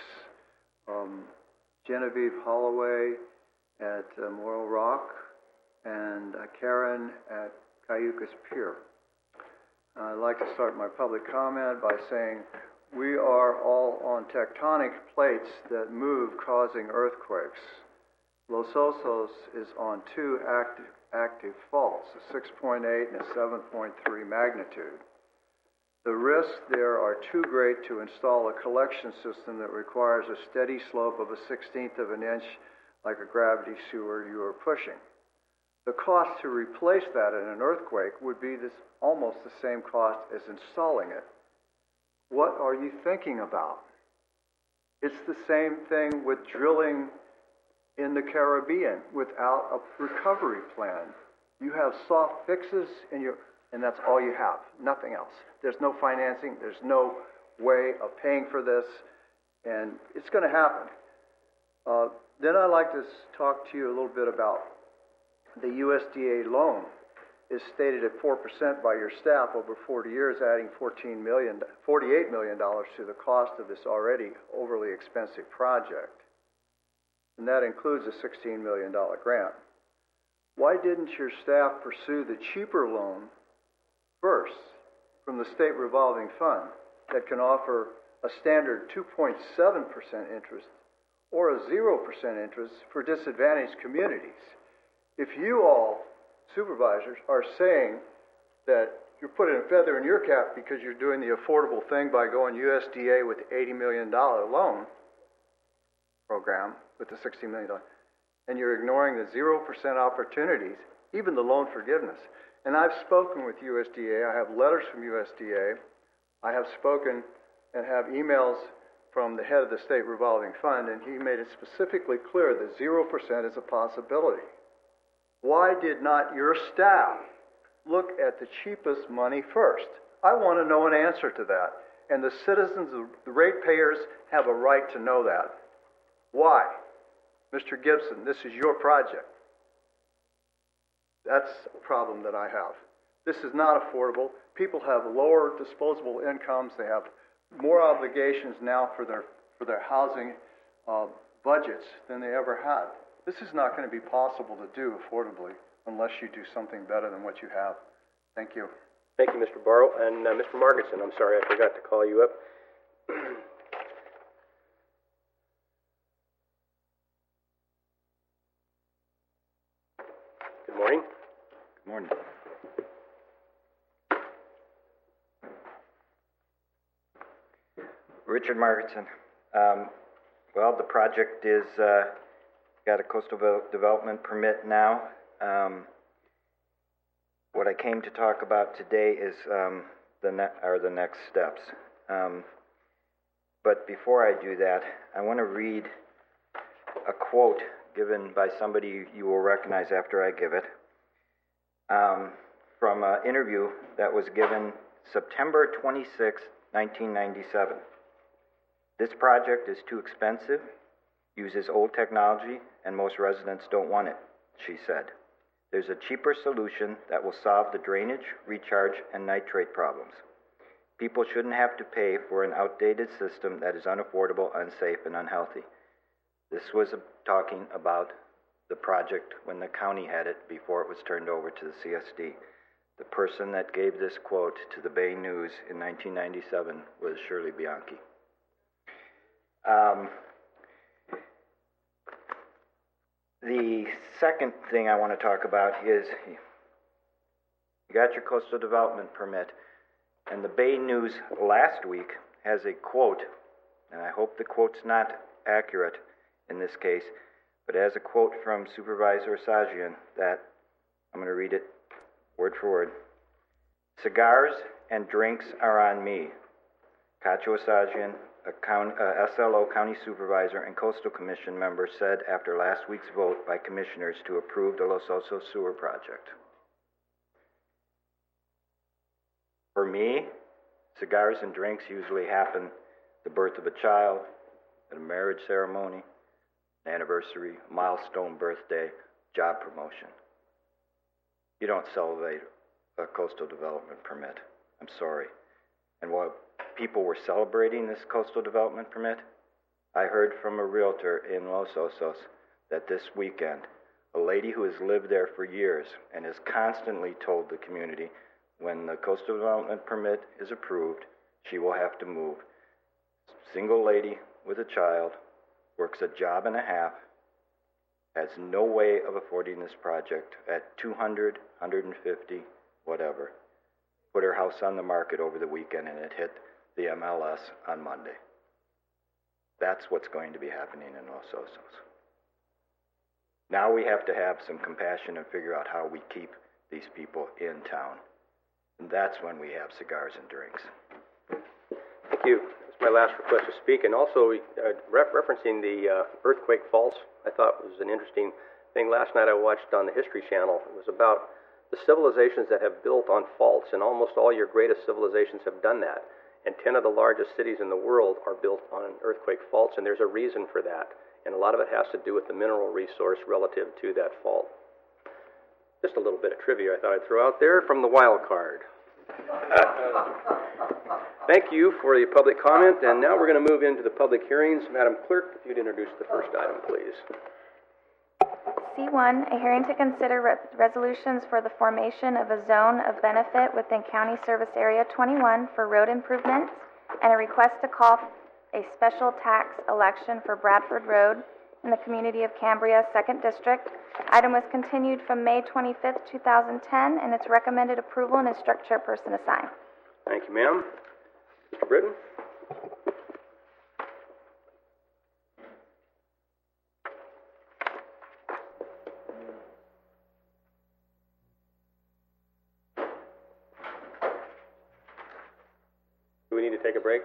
Genevieve Holloway at Morro Rock, and Karen at Cayucas Pier. I'd like to start my public comment by saying we are all on tectonic plates that move, causing earthquakes. Los Osos is on two active faults, a 6.8 and a 7.3 magnitude. The risks there are too great to install a collection system that requires a steady slope of a 1/16 of an inch like a gravity sewer you are pushing. The cost to replace that in an earthquake would be almost the same cost as installing it. What are you thinking about? It's the same thing with drilling in the Caribbean without a recovery plan. You have soft fixes and that's all you have, nothing else. There's no financing, there's no way of paying for this, and it's going to happen. Then I'd like to talk to you a little bit about the USDA loan. Is stated at 4% by your staff over 40 years, adding $48 million to the cost of this already overly expensive project. And that includes a $16 million grant. Why didn't your staff pursue the cheaper loan first from the state revolving fund that can offer a standard 2.7% interest or a 0% interest for disadvantaged communities? If you all, supervisors, are saying that you're putting a feather in your cap because you're doing the affordable thing by going USDA with the $80 million loan program with the $16 million, and you're ignoring the 0% opportunities even the loan forgiveness. And I've spoken with USDA. I have letters from USDA. I have spoken and have emails from the head of the state revolving fund, and he made it specifically clear that 0% is a possibility. Why did not your staff look at the cheapest money first? I want to know an answer to that. And the citizens, the ratepayers, have a right to know that. Why? Mr. Gibson, this is your project. That's a problem that I have. This is not affordable. People have lower disposable incomes. They have more obligations now for their housing budgets than they ever had. This is not going to be possible to do affordably unless you do something better than what you have. Thank you. Thank you, Mr. Barrow. And Mr. Margetson, I'm sorry I forgot to call you up. Good morning. Good morning. Richard Margetson. Well, the project is got a coastal development permit now. What I came to talk about today is the next steps. But before I do that, I want to read a quote given by somebody you will recognize after I give it, from an interview that was given September 26, 1997. This project is too expensive, uses old technology, and most residents don't want it, she said. There's a cheaper solution that will solve the drainage, recharge, and nitrate problems. People shouldn't have to pay for an outdated system that is unaffordable, unsafe, and unhealthy. This was talking about the project when the county had it before it was turned over to the CSD. The person that gave this quote to the Bay News in 1997 was Shirley Bianchi. The second thing I want to talk about is you got your coastal development permit, and the Bay News last week has a quote, and I hope the quote's not accurate in this case, but it has a quote from Supervisor Asajian that I'm going to read it word for word. Cigars and drinks are on me. Cacho Asajian, a SLO County Supervisor and Coastal Commission member, said after last week's vote by commissioners to approve the Los Osos Sewer Project. For me, cigars and drinks usually happen at the birth of a child, at a marriage ceremony, an anniversary, milestone birthday, job promotion. You don't celebrate a coastal development permit. I'm sorry. And while people were celebrating this coastal development permit, I heard from a realtor in Los Osos that this weekend, a lady who has lived there for years and has constantly told the community when the coastal development permit is approved, she will have to move. Single lady with a child, works a job and a half, has no way of affording this project at $200, $150, whatever. Put her house on the market over the weekend and it hit the MLS on Monday. That's what's going to be happening in Los Osos. Now we have to have some compassion and figure out how we keep these people in town. And that's when we have cigars and drinks. Thank you. It's my last request to speak. And also, referencing the earthquake faults, I thought was an interesting thing. Last night I watched on the History Channel. It was about the civilizations that have built on faults, and almost all your greatest civilizations have done that. And 10 of the largest cities in the world are built on earthquake faults, and there's a reason for that. And a lot of it has to do with the mineral resource relative to that fault. Just a little bit of trivia I thought I'd throw out there from the wild card. Thank you for the public comment, and now we're going to move into the public hearings. Madam Clerk, if you'd introduce the first item, please. C1, a hearing to consider resolutions for the formation of a zone of benefit within County Service Area 21 for road improvements, and a request to call a special tax election for Bradford Road in the community of Cambria, 2nd District. Item was continued from May 25th, 2010, and its recommended approval and instruct chairperson to sign. Thank you, ma'am. Mr. Britton? we need to take a break?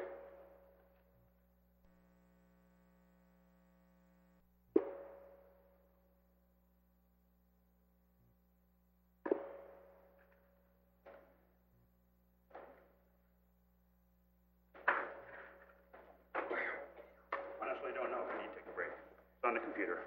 Honestly, don't know if we need to take a break. It's on the computer.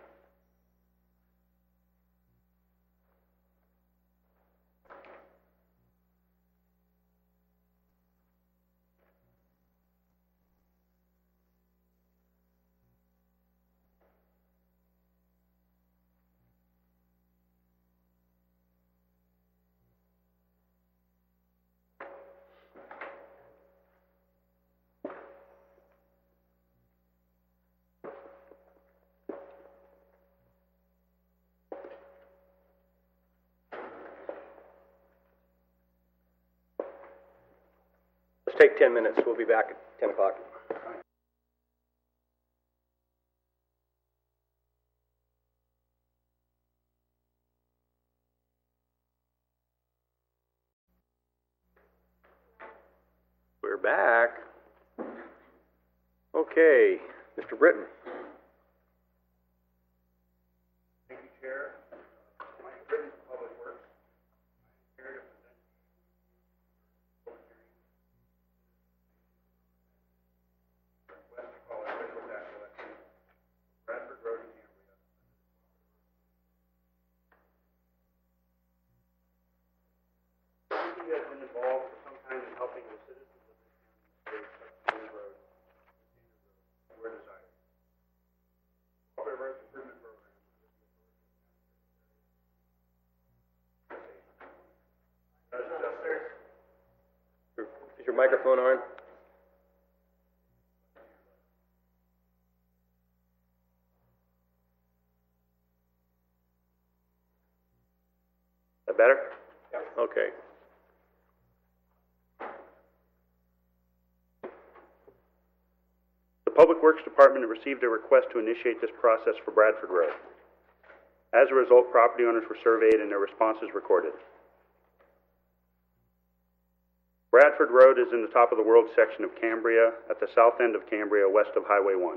Let's take 10 minutes. We'll be back at 10 o'clock. We're back. Okay, Mr. Britton. Thank you, Chair. Mike Britton, Public Works. I'm here to present public hearing. Request to call a special tax election. Bradford Road in Cambria. He has been involved for some time in helping the citizens of this county state such road, where desired. Public Works Improvement Program. Is your microphone on? That better? Yeah. Okay. The Public Works Department received a request to initiate this process for Bradford Road. As a result, property owners were surveyed and their responses recorded. Bradford Road is in the top of the world section of Cambria, at the south end of Cambria, west of Highway 1.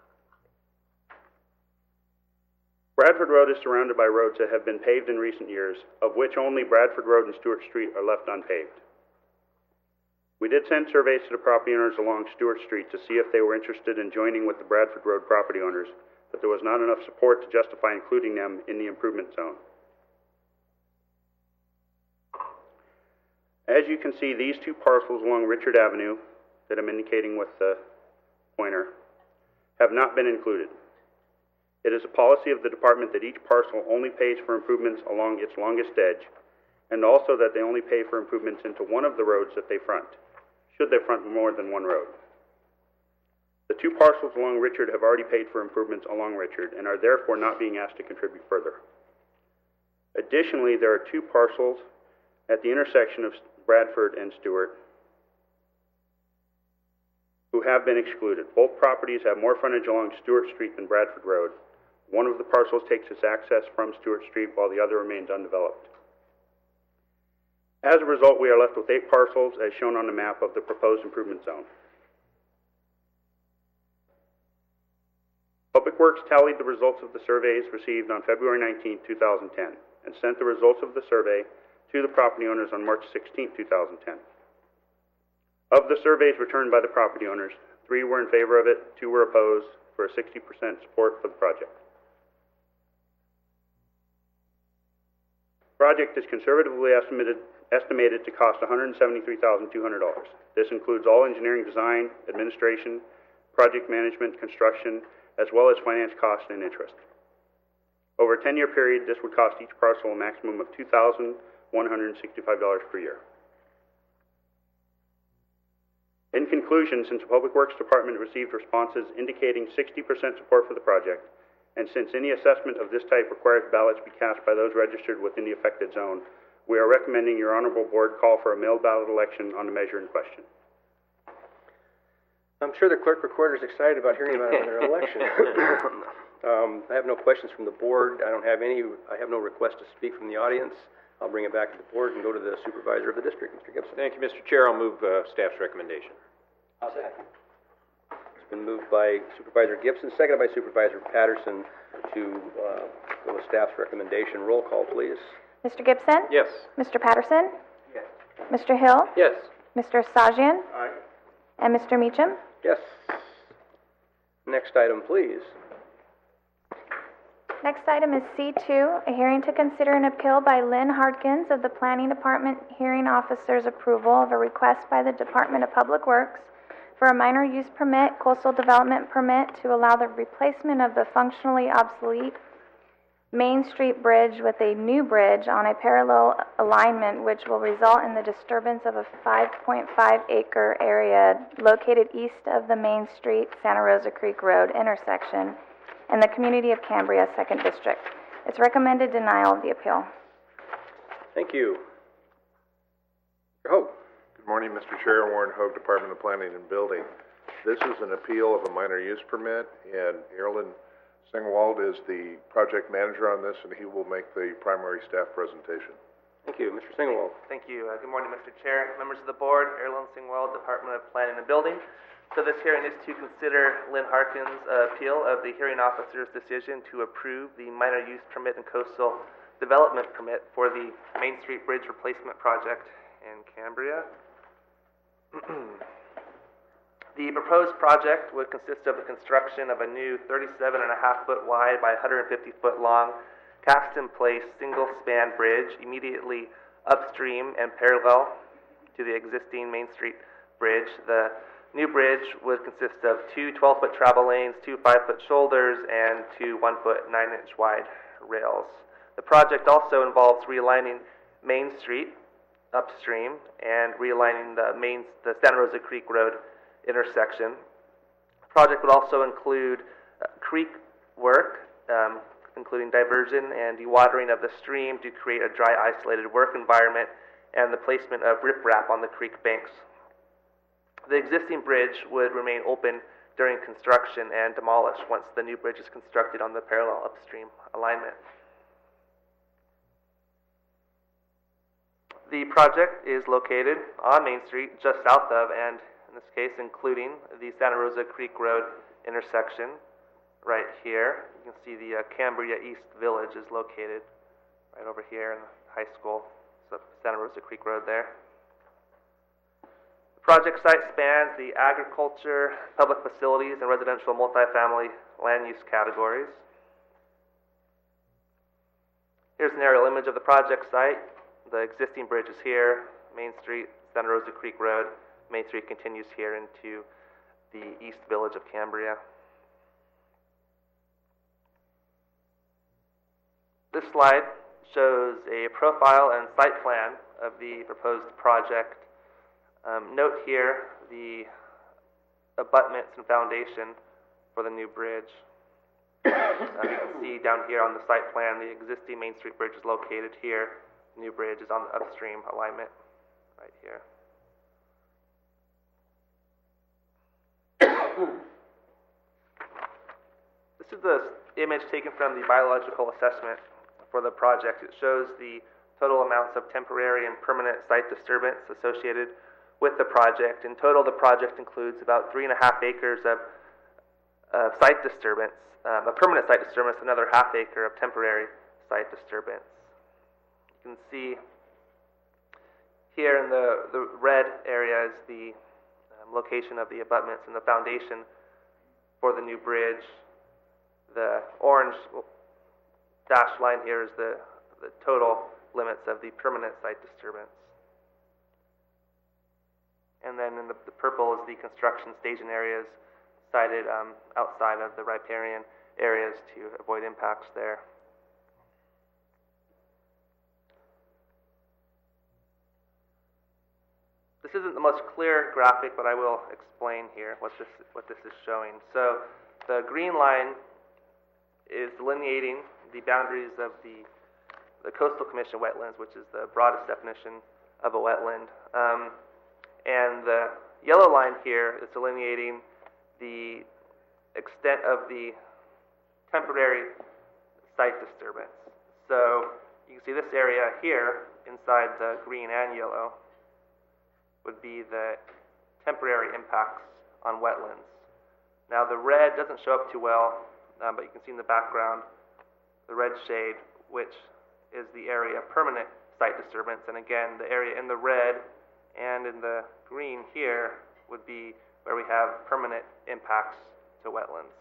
Bradford Road is surrounded by roads that have been paved in recent years, of which only Bradford Road and Stewart Street are left unpaved. We did send surveys to the property owners along Stewart Street to see if they were interested in joining with the Bradford Road property owners, but there was not enough support to justify including them in the improvement zone. As you can see, these two parcels along Richard Avenue, that I'm indicating with the pointer, have not been included. It is a policy of the department that each parcel only pays for improvements along its longest edge, and also that they only pay for improvements into one of the roads that they front, should they front more than one road. The two parcels along Richard have already paid for improvements along Richard and are therefore not being asked to contribute further. Additionally, there are two parcels at the intersection of Bradford and Stewart who have been excluded. Both properties have more frontage along Stewart Street than Bradford Road. One of the parcels takes its access from Stewart Street while the other remains undeveloped. As a result, we are left with 8 parcels as shown on the map of the proposed improvement zone. Public Works tallied the results of the surveys received on February 19, 2010, and sent the results of the survey to the property owners on March 16, 2010. Of the surveys returned by the property owners, 3 were in favor of it, 2 were opposed, for a 60% support for the project. The project is conservatively estimated to cost $173,200. This includes all engineering design, administration, project management, construction, as well as finance costs and interest. Over a 10-year period, this would cost each parcel a maximum of $2,165 per year. In conclusion, since the Public Works Department received responses indicating 60% support for the project, and since any assessment of this type requires ballots be cast by those registered within the affected zone, we are recommending your honorable board call for a mailed ballot election on the measure in question. I'm sure the clerk recorder is excited about hearing about their election. I have no questions from the board. I have no request to speak from the audience. I'll bring it back to the board and go to the supervisor of the district, Mr. Gibson. Thank you, Mr. Chair. I'll move staff's recommendation. It's been moved by Supervisor Gibson, seconded by Supervisor Patterson to go with staff's recommendation. Roll call, please. Mr. Gibson? Yes. Mr. Patterson? Yes. Mr. Hill? Yes. Mr. Sajian? Aye. And Mr. Meacham? Yes. Next item, please. Next item is C2, a hearing to consider an appeal by Lynn Harkins of the Planning Department Hearing Officer's approval of a request by the Department of Public Works for a minor use permit, coastal development permit to allow the replacement of the functionally obsolete Main Street Bridge with a new bridge on a parallel alignment, which will result in the disturbance of a 5.5-acre area located east of the Main Street Santa Rosa Creek Road intersection in the community of Cambria, 2nd District. It's recommended denial of the appeal. Thank you. Mr. Hogue. Good morning, Mr. Chair. Warren Hogue, Department of Planning and Building. This is an appeal of a minor use permit, and Erlen Singwald is the project manager on this, and he will make the primary staff presentation. Thank you. Mr. Singwald. Thank you. Good morning, Mr. Chair, members of the board, Erlen Singwald, Department of Planning and Building. So this hearing is to consider Lynn Harkins' appeal of the hearing officer's decision to approve the minor use permit and coastal development permit for the Main Street Bridge replacement project in Cambria. The proposed project would consist of the construction of a new 37.5-foot wide by 150-foot long cast-in-place single-span bridge immediately upstream and parallel to the existing Main Street Bridge. The new bridge would consist of 2 12-foot travel lanes, 2 5-foot shoulders, and 2 1-foot 9-inch wide rails. The project also involves realigning Main Street upstream and realigning the Santa Rosa Creek Road intersection. The project would also include creek work, including diversion and dewatering of the stream to create a dry, isolated work environment and the placement of riprap on the creek banks. The existing bridge would remain open during construction and demolished once the new bridge is constructed on the parallel upstream alignment. The project is located on Main Street, just south of, and in this case including, the Santa Rosa Creek Road intersection right here. You can see the Cambria East Village is located right over here in the high school. So Santa Rosa Creek Road there. The project site spans the agriculture, public facilities, and residential multifamily land use categories. Here's an aerial image of the project site. The existing bridge is here, Main Street, Santa Rosa Creek Road. Main Street continues here into the East Village of Cambria. This slide shows a profile and site plan of the proposed project. Note here the abutments and foundation for the new bridge. You can see down here on the site plan, the existing Main Street Bridge is located here. The new bridge is on the upstream alignment right here. This is the image taken from the biological assessment for the project. It shows the total amounts of temporary and permanent site disturbance associated with the project. In total, the project includes about 3.5 acres of site disturbance, a permanent site disturbance, another ½ acre of temporary site disturbance. You can see here in the red area is the location of the abutments and the foundation for the new bridge. The orange dashed line here is the total limits of the permanent site disturbance. And then in the purple is the construction staging areas sited outside of the riparian areas to avoid impacts there. This isn't the most clear graphic, but I will explain here what this is showing. So the green line is delineating the boundaries of the Coastal Commission wetlands, which is the broadest definition of a wetland. And the yellow line here is delineating the extent of the temporary site disturbance. So you can see this area here, inside the green and yellow, would be the temporary impacts on wetlands. Now the red doesn't show up too well, but you can see in the background the red shade, which is the area of permanent site disturbance. And again, the area in the red and in the green here would be where we have permanent impacts to wetlands.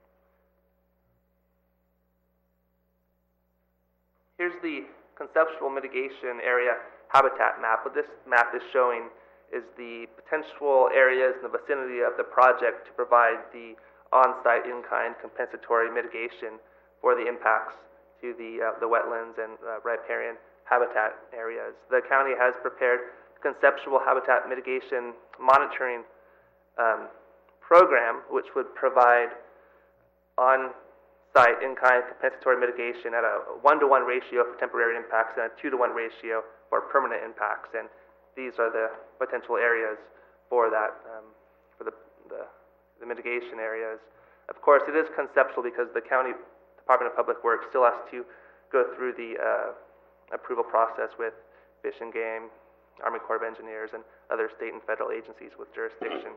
Here's the conceptual mitigation area habitat map. What this map is showing is the potential areas in the vicinity of the project to provide the on-site in-kind compensatory mitigation for the impacts to the wetlands and riparian habitat areas. The county has prepared conceptual habitat mitigation monitoring program, which would provide on-site in-kind compensatory mitigation at a 1-to-1 ratio for temporary impacts and a 2-to-1 ratio for permanent impacts. And these are the potential areas for that, for the mitigation areas. Of course, it is conceptual because the County Department of Public Works still has to go through the approval process with Fish and Game, Army Corps of Engineers, and other state and federal agencies with jurisdiction.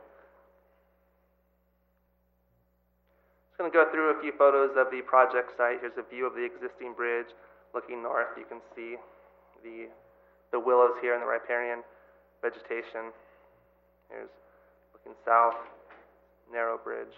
Just going to go through a few photos of the project site. Here's a view of the existing bridge. Looking north, you can see the willows here and the riparian vegetation. Here's looking south, narrow bridge.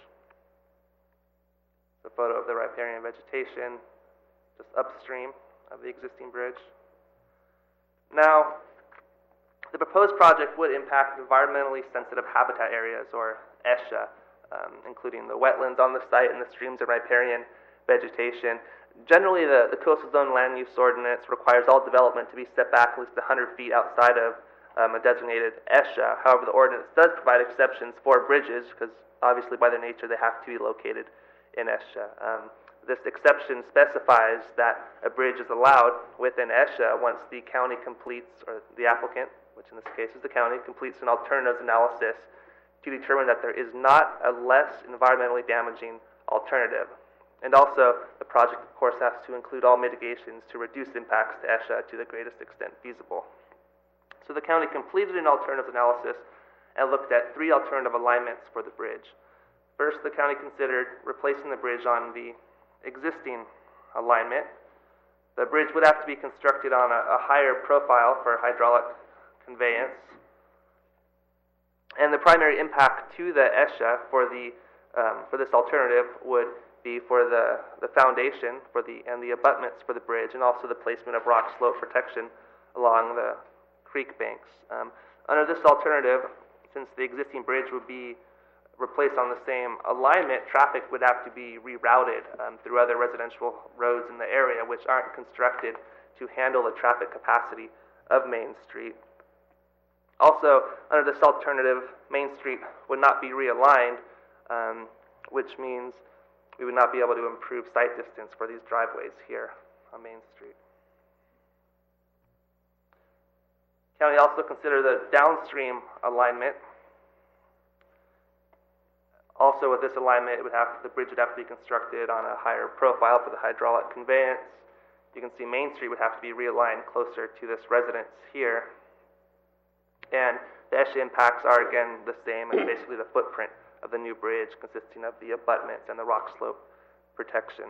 The photo of the riparian vegetation just upstream of the existing bridge. Now, the proposed project would impact environmentally sensitive habitat areas, or ESHA, including the wetlands on the site and the streams of riparian vegetation. Generally, the Coastal Zone Land Use Ordinance requires all development to be set back at least 100 feet outside of a designated ESHA. However, the ordinance does provide exceptions for bridges, because obviously by their nature they have to be located in ESHA. This exception specifies that a bridge is allowed within ESHA once the county completes, or the applicant, which in this case is the county, completes an alternatives analysis to determine that there is not a less environmentally damaging alternative. And also, the project, of course, has to include all mitigations to reduce impacts to ESHA to the greatest extent feasible. So the county completed an alternatives analysis and looked at 3 alternative alignments for the bridge. First, the county considered replacing the bridge on the existing alignment. The bridge would have to be constructed on a higher profile for hydraulic conveyance. And the primary impact to the ESHA for this alternative would be for the foundation and the abutments for the bridge, and also the placement of rock slope protection along the creek banks. Under this alternative, since the existing bridge would be replaced on the same alignment, traffic would have to be rerouted through other residential roads in the area, which aren't constructed to handle the traffic capacity of Main Street. Also, under this alternative, Main Street would not be realigned, which means we would not be able to improve sight distance for these driveways here on Main Street. County also considered the downstream alignment. Also, with this alignment, the bridge would have to be constructed on a higher profile for the hydraulic conveyance. You can see Main Street would have to be realigned closer to this residence here. And the ESHA impacts are, again, the same as basically the footprint of the new bridge, consisting of the abutments and the rock slope protection.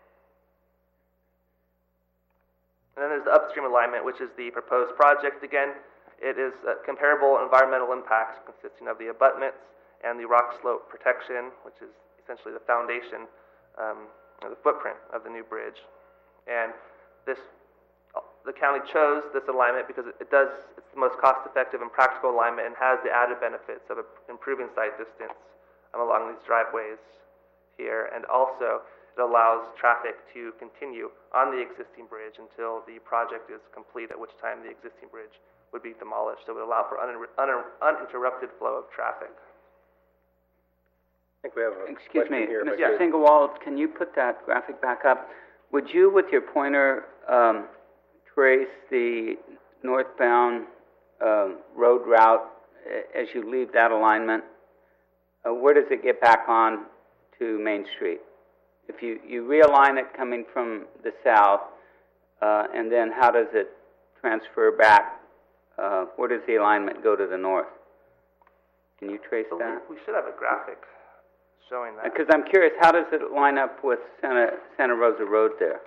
And then there's the upstream alignment, which is the proposed project. Again, it is comparable environmental impacts consisting of the abutments and the rock slope protection, which is essentially the foundation, or the footprint of the new bridge. And the county chose this alignment because it's the most cost-effective and practical alignment, and has the added benefits of improving sight distance along these driveways here. And also, it allows traffic to continue on the existing bridge until the project is complete, at which time the existing bridge would be demolished. So it would allow for uninterrupted flow of traffic. I think we have a Excuse me, here. Mr. Singewald, can you put that graphic back up? Would you, with your pointer, trace the northbound road route as you leave that alignment? Where does it get back on to Main Street? If you realign it coming from the south, and then how does it transfer back? Where does the alignment go to the north? Can you trace that? We should have a graphic showing that. Because I'm curious, how does it line up with Santa Rosa Road there?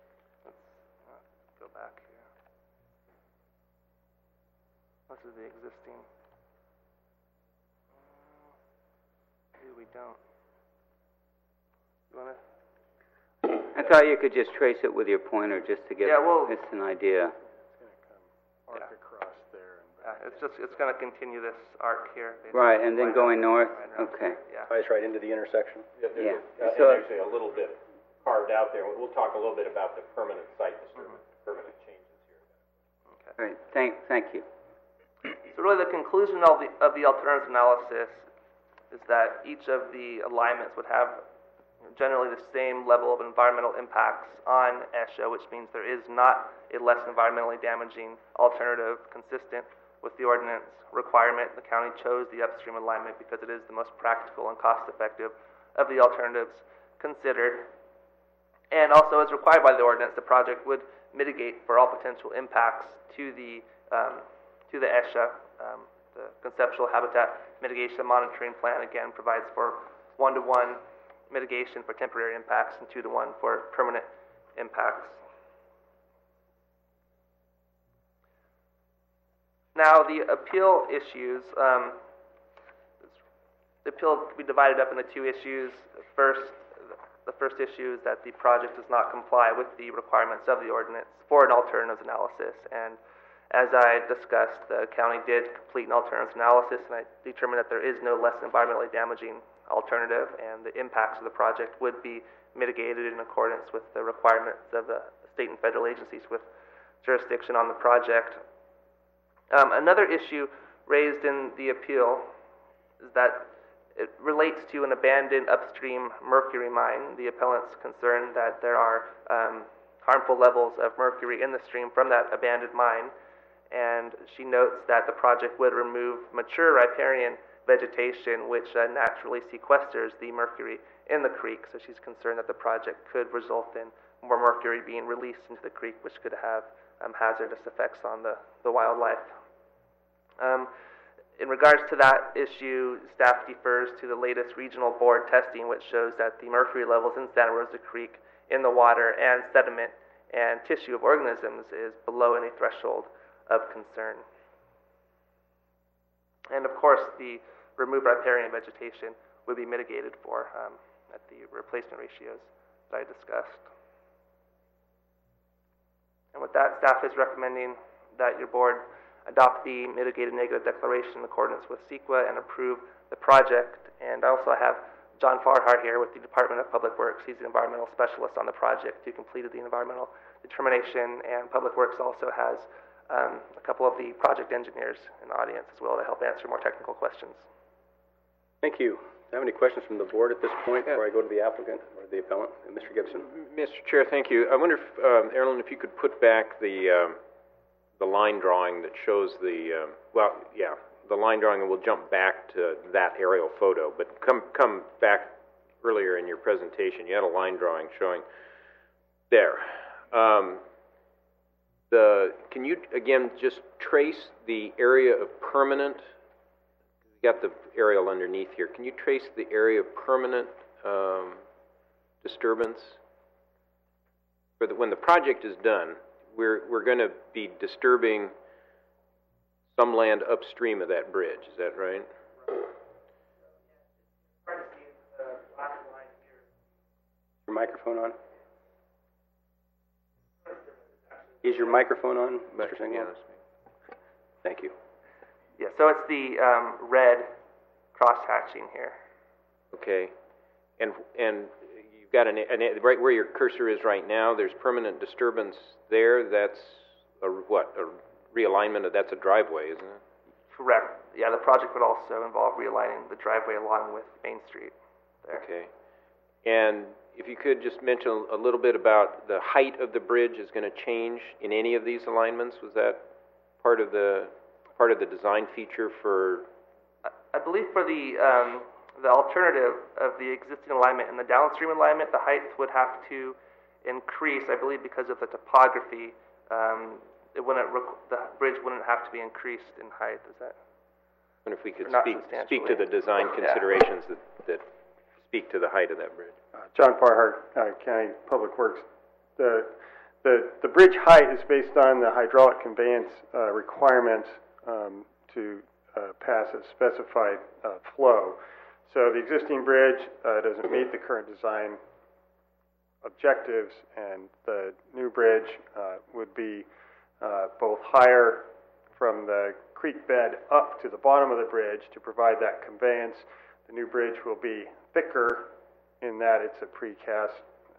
Go back here. This is the existing. Maybe we don't. You want to? I thought you could just trace it with your pointer just to get just an idea. Arc across there. It's going to continue this arc here. Right, and then going north? Okay. Yeah. Ties right into the intersection? Yeah. And there's a little bit carved out there. We'll talk a little bit about the permanent site disturbance, permanent changes here. Okay. All right, thank you. So really the conclusion of the alternatives analysis is that each of the alignments would have generally the same level of environmental impacts on ESHA, which means there is not a less environmentally damaging alternative consistent with the ordinance requirement. The county chose the upstream alignment because it is the most practical and cost-effective of the alternatives considered. And also, as required by the ordinance, the project would mitigate for all potential impacts to the ESHA. The Conceptual Habitat Mitigation Monitoring Plan, again, provides for 1-to-1 mitigation for temporary impacts and 2-to-1 for permanent impacts. Now, the appeal issues, the appeal can be divided up into 2 issues. The first issue is that the project does not comply with the requirements of the ordinance for an alternatives analysis. And as I discussed, the county did complete an alternatives analysis, and I determined that there is no less environmentally damaging alternative, and the impacts of the project would be mitigated in accordance with the requirements of the state and federal agencies with jurisdiction on the project. Another issue raised in the appeal is that it relates to an abandoned upstream mercury mine. The appellant's concerned that there are harmful levels of mercury in the stream from that abandoned mine, and she notes that the project would remove mature riparian vegetation, which naturally sequesters the mercury in the creek. So she's concerned that the project could result in more mercury being released into the creek, which could have hazardous effects on the wildlife. In regards to that issue, staff defers to the latest regional board testing, which shows that the mercury levels in Santa Rosa Creek in the water and sediment and tissue of organisms is below any threshold of concern. And of course, the removed riparian vegetation would be mitigated for at the replacement ratios that I discussed. And with that, staff is recommending that your board adopt the mitigated negative declaration in accordance with CEQA and approve the project. And I also have John Farhart here with the Department of Public Works. He's the environmental specialist on the project who completed the environmental determination, and Public Works also has a couple of the project engineers in the audience as well to help answer more technical questions. Thank you. Do you have any questions from the board at this point before I go to the applicant or the appellant? Mr. Gibson. Mr. Chair, thank you. I wonder if, Erilyn, if you could put back the line drawing that shows the, the line drawing, and we'll jump back to that aerial photo, but come back earlier in your presentation. You had a line drawing showing there. Can you, again, just trace the area of permanent, you got the aerial underneath here, can you trace the area of permanent disturbance? When the project is done, we're going to be disturbing some land upstream of that bridge, is that right? Your microphone on? Is your microphone on, Mr. Singh? Yes. Thank you. Yeah, so it's the red cross-hatching here. Okay. And you've got right where your cursor is right now, there's permanent disturbance there. That's a realignment of, that's a driveway, isn't it? Correct. Yeah, the project would also involve realigning the driveway along with Main Street there. Okay. And if you could just mention a little bit about the height of the bridge is going to change in any of these alignments. Was that part of the design feature for? I believe for the alternative of the existing alignment and the downstream alignment, the height would have to increase. I believe because of the topography, the bridge wouldn't have to be increased in height. Is that? wonder if we could Not speak to substantially. the design Yeah. considerations that speak to the height of that bridge. John Farhart, County Public Works. The bridge height is based on the hydraulic conveyance requirements to pass a specified flow. So the existing bridge doesn't meet the current design objectives, and the new bridge would be both higher from the creek bed up to the bottom of the bridge to provide that conveyance. The new bridge will be thicker in that it's a pre-stressed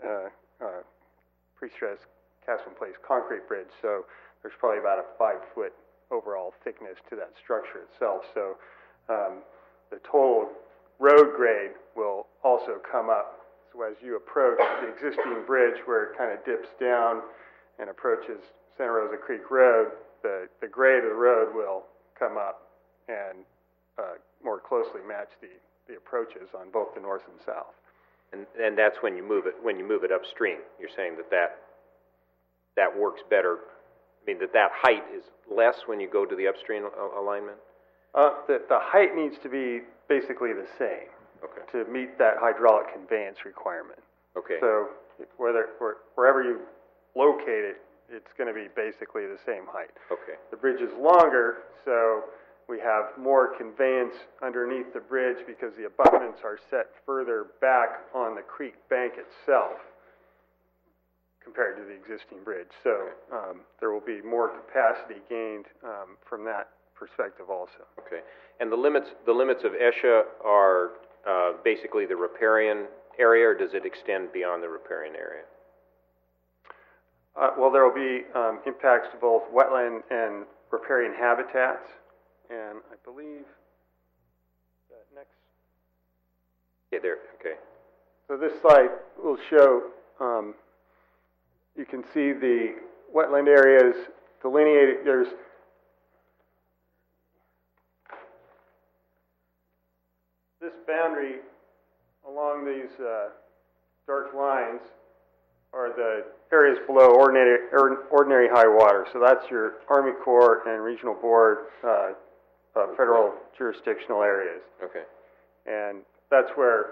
cast-in-place concrete bridge, so there's probably about a 5-foot overall thickness to that structure itself. So the total road grade will also come up. So as you approach the existing bridge where it kind of dips down and approaches Santa Rosa Creek Road, the grade of the road will come up and more closely match the approaches on both the north and south. And that's when you move it upstream. You're saying that works better. I mean, that height is less when you go to the upstream alignment? The height needs to be basically the same to meet that hydraulic conveyance requirement. Okay. So wherever you locate it, it's going to be basically the same height. Okay. The bridge is longer, so we have more conveyance underneath the bridge because the abutments are set further back on the creek bank itself compared to the existing bridge. So there will be more capacity gained from that perspective also. Okay. And the limits of ESHA are basically the riparian area, or does it extend beyond the riparian area? Well, there will be impacts to both wetland and riparian habitats, and I believe that next. Yeah, there. Okay. So this slide will show. You can see the wetland areas delineated. There's this boundary along these dark lines are the areas below ordinary high water. So that's your Army Corps and Regional Board federal jurisdictional areas. Okay. And that's where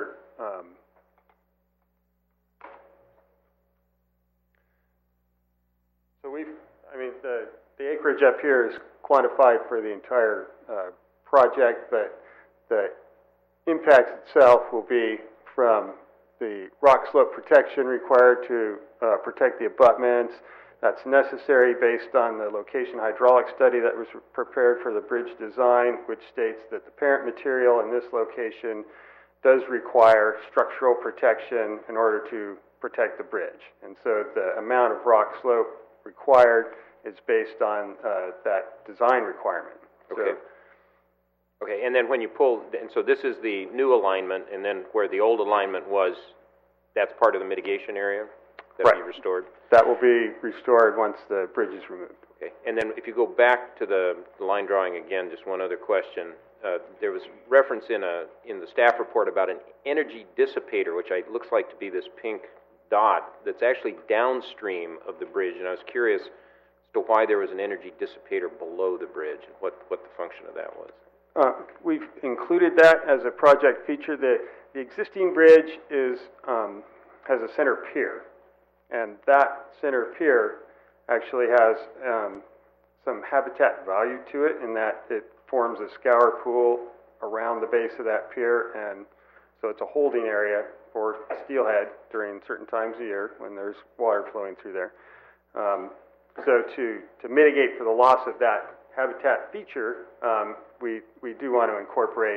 the acreage up here is quantified for the entire project, but the impact itself will be from the rock slope protection required to protect the abutments. That's necessary based on the location hydraulic study that was prepared for the bridge design, which states that the parent material in this location does require structural protection in order to protect the bridge. And so the amount of rock slope required is based on that design requirement. Okay. Okay, and then when you pull, and so this is the new alignment, and then where the old alignment was, that's part of the mitigation area that will be restored? That will be restored once the bridge is removed. Okay, and then if you go back to the line drawing again, just one other question. There was reference in the staff report about an energy dissipator, which looks like to be this pink dot that's actually downstream of the bridge, and I was curious as to why there was an energy dissipator below the bridge and what the function of that was. We've included that as a project feature. The existing bridge has a center pier, and that center pier actually has some habitat value to it in that it forms a scour pool around the base of that pier, and so it's a holding area for steelhead during certain times of year when there's water flowing through there. So to mitigate for the loss of that habitat feature, we do want to incorporate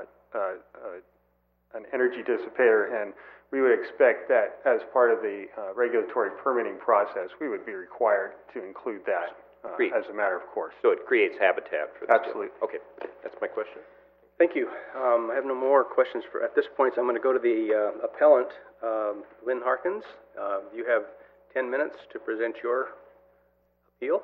an energy dissipator, and we would expect that as part of the regulatory permitting process, we would be required to include that as a matter of course. So it creates habitat for the Absolutely. Okay, that's my question. Thank you. I have no more questions at this point, so I'm going to go to the appellant, Lynn Harkins. You have 10 minutes to present your appeal.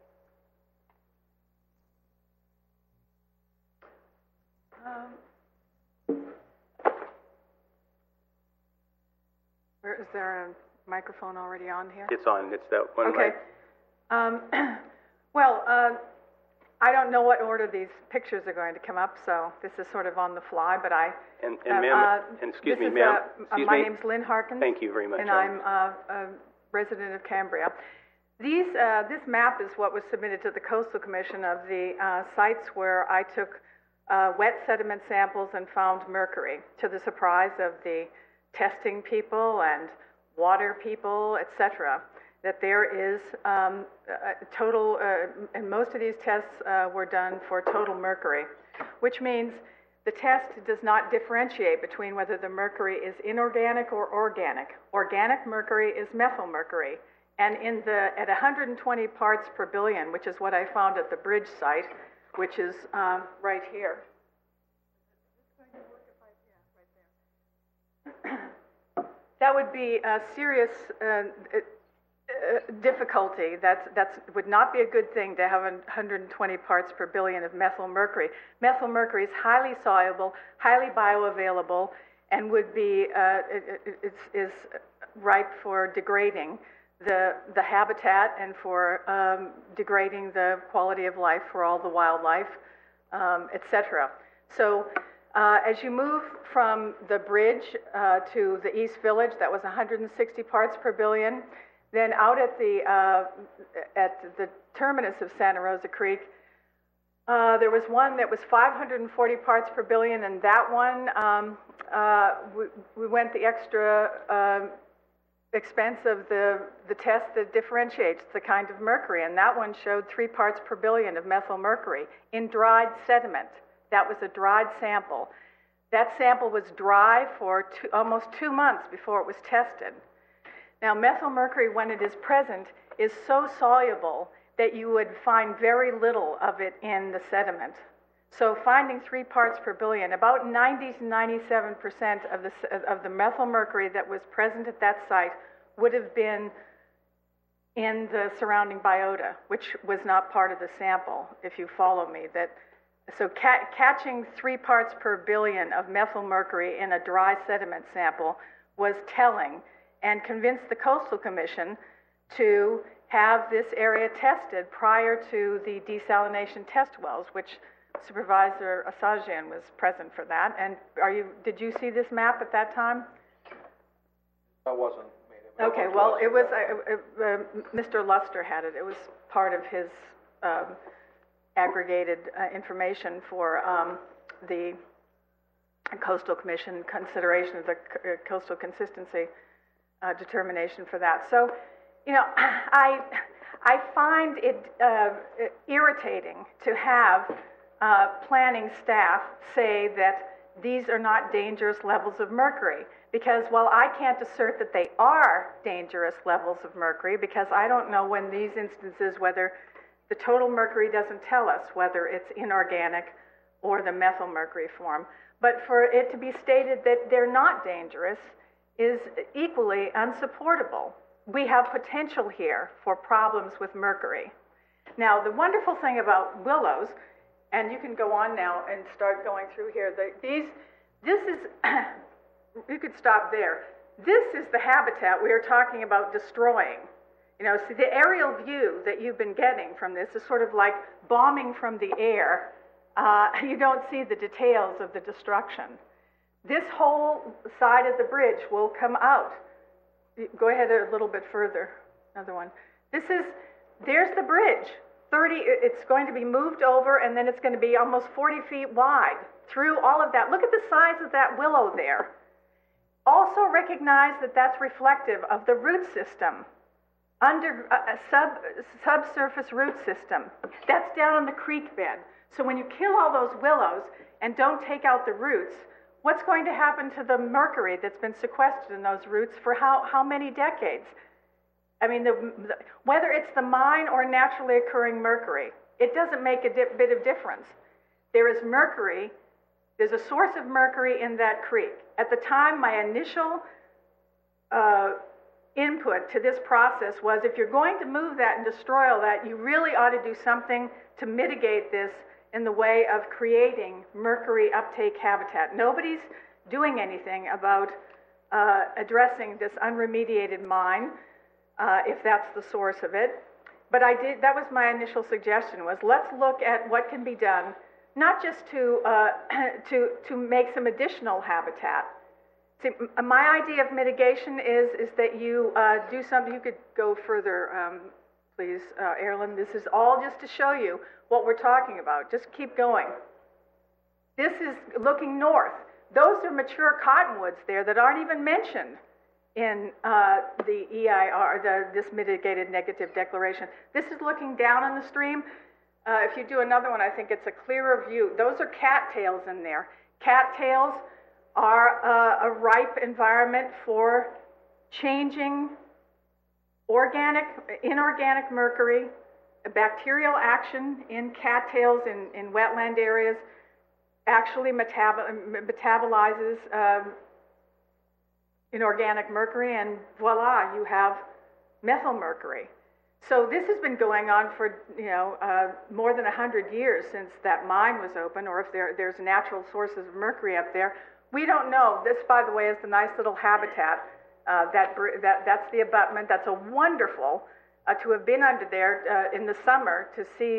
Is there a microphone already on here? It's on. It's that one. Okay. Right. I don't know what order these pictures are going to come up, so this is sort of on the fly, but And ma'am, and excuse me, ma'am, excuse my me. name's Lynn Harkins. Thank you very much. And I'm a resident of Cambria. This map is what was submitted to the Coastal Commission of the sites where I took wet sediment samples and found mercury, to the surprise of the testing people and water people, etc. That there is total, and most of these tests were done for total mercury, which means the test does not differentiate between whether the mercury is inorganic or organic. Organic mercury is methyl mercury, and at 120 parts per billion, which is what I found at the bridge site, which is right here. That would be a serious difficulty. That would not be a good thing to have 120 parts per billion of methyl mercury. Methyl mercury is highly soluble, highly bioavailable, and would be is ripe for degrading the habitat and for degrading the quality of life for all the wildlife, etc. So as you move from the bridge to the East Village, that was 160 parts per billion. Then out at the terminus of Santa Rosa Creek, there was one that was 540 parts per billion, and that one, we went the extra expense of the test that differentiates the kind of mercury, and that one showed 3 parts per billion of methyl mercury in dried sediment. That was a dried sample. That sample was dry for almost 2 months before it was tested. Now, methyl mercury, when it is present, is so soluble that you would find very little of it in the sediment. So finding 3 parts per billion, about 90 to 97% of the methyl mercury that was present at that site would have been in the surrounding biota, which was not part of the sample, if you follow me. So catching 3 parts per billion of methyl mercury in a dry sediment sample was telling, and convinced the Coastal Commission to have this area tested prior to the desalination test wells, which Supervisor Asajian was present for that. And did you see this map at that time? I wasn't. Okay, well, it was, Mr. Luster had it. It was part of his aggregated information for the Coastal Commission consideration of the coastal consistency determination for that. So, you know, I find it irritating to have planning staff say that these are not dangerous levels of mercury, because while I can't assert that they are dangerous levels of mercury, because I don't know when these instances, whether the total mercury doesn't tell us whether it's inorganic or the methyl mercury form, but for it to be stated that they're not dangerous is equally unsupportable. We have potential here for problems with mercury. Now, the wonderful thing about willows, and you can go on now and start going through here, this is, you could stop there. This is the habitat we are talking about destroying. You know, see, the aerial view that you've been getting from this is sort of like bombing from the air. You don't see the details of the destruction. This whole side of the bridge will come out. Go ahead a little bit further, another one. There's the bridge. It's going to be moved over, and then it's going to be almost 40 feet wide through all of that. Look at the size of that willow there. Also recognize that that's reflective of the root system, under a subsurface root system. That's down on the creek bed. So when you kill all those willows and don't take out the roots, what's going to happen to the mercury that's been sequestered in those roots for how many decades? I mean, whether it's the mine or naturally occurring mercury, it doesn't make a bit of difference. There is mercury, there's a source of mercury in that creek. At the time, my initial input to this process was, if you're going to move that and destroy all that, you really ought to do something to mitigate this in the way of creating mercury uptake habitat. Nobody's doing anything about addressing this unremediated mine, if that's the source of it. but that was my initial suggestion, was let's look at what can be done, not just to make some additional habitat. See, my idea of mitigation is that you do something. You could go further, please, Erilyn. This is all just to show you what we're talking about. Just keep going. This is looking north. Those are mature cottonwoods there that aren't even mentioned in the EIR, this mitigated negative declaration. This is looking down on the stream. If you do another one, I think it's a clearer view. Those are cattails in there. Cattails are a ripe environment for changing inorganic mercury, bacterial action in cattails in wetland areas actually metabolizes inorganic mercury, and voila, you have methylmercury. So this has been going on for more than 100 years since that mine was open, or if there's natural sources of mercury up there. We don't know. This, by the way, is the nice little habitat. That's the abutment. That's a wonderful to have been under there in the summer to see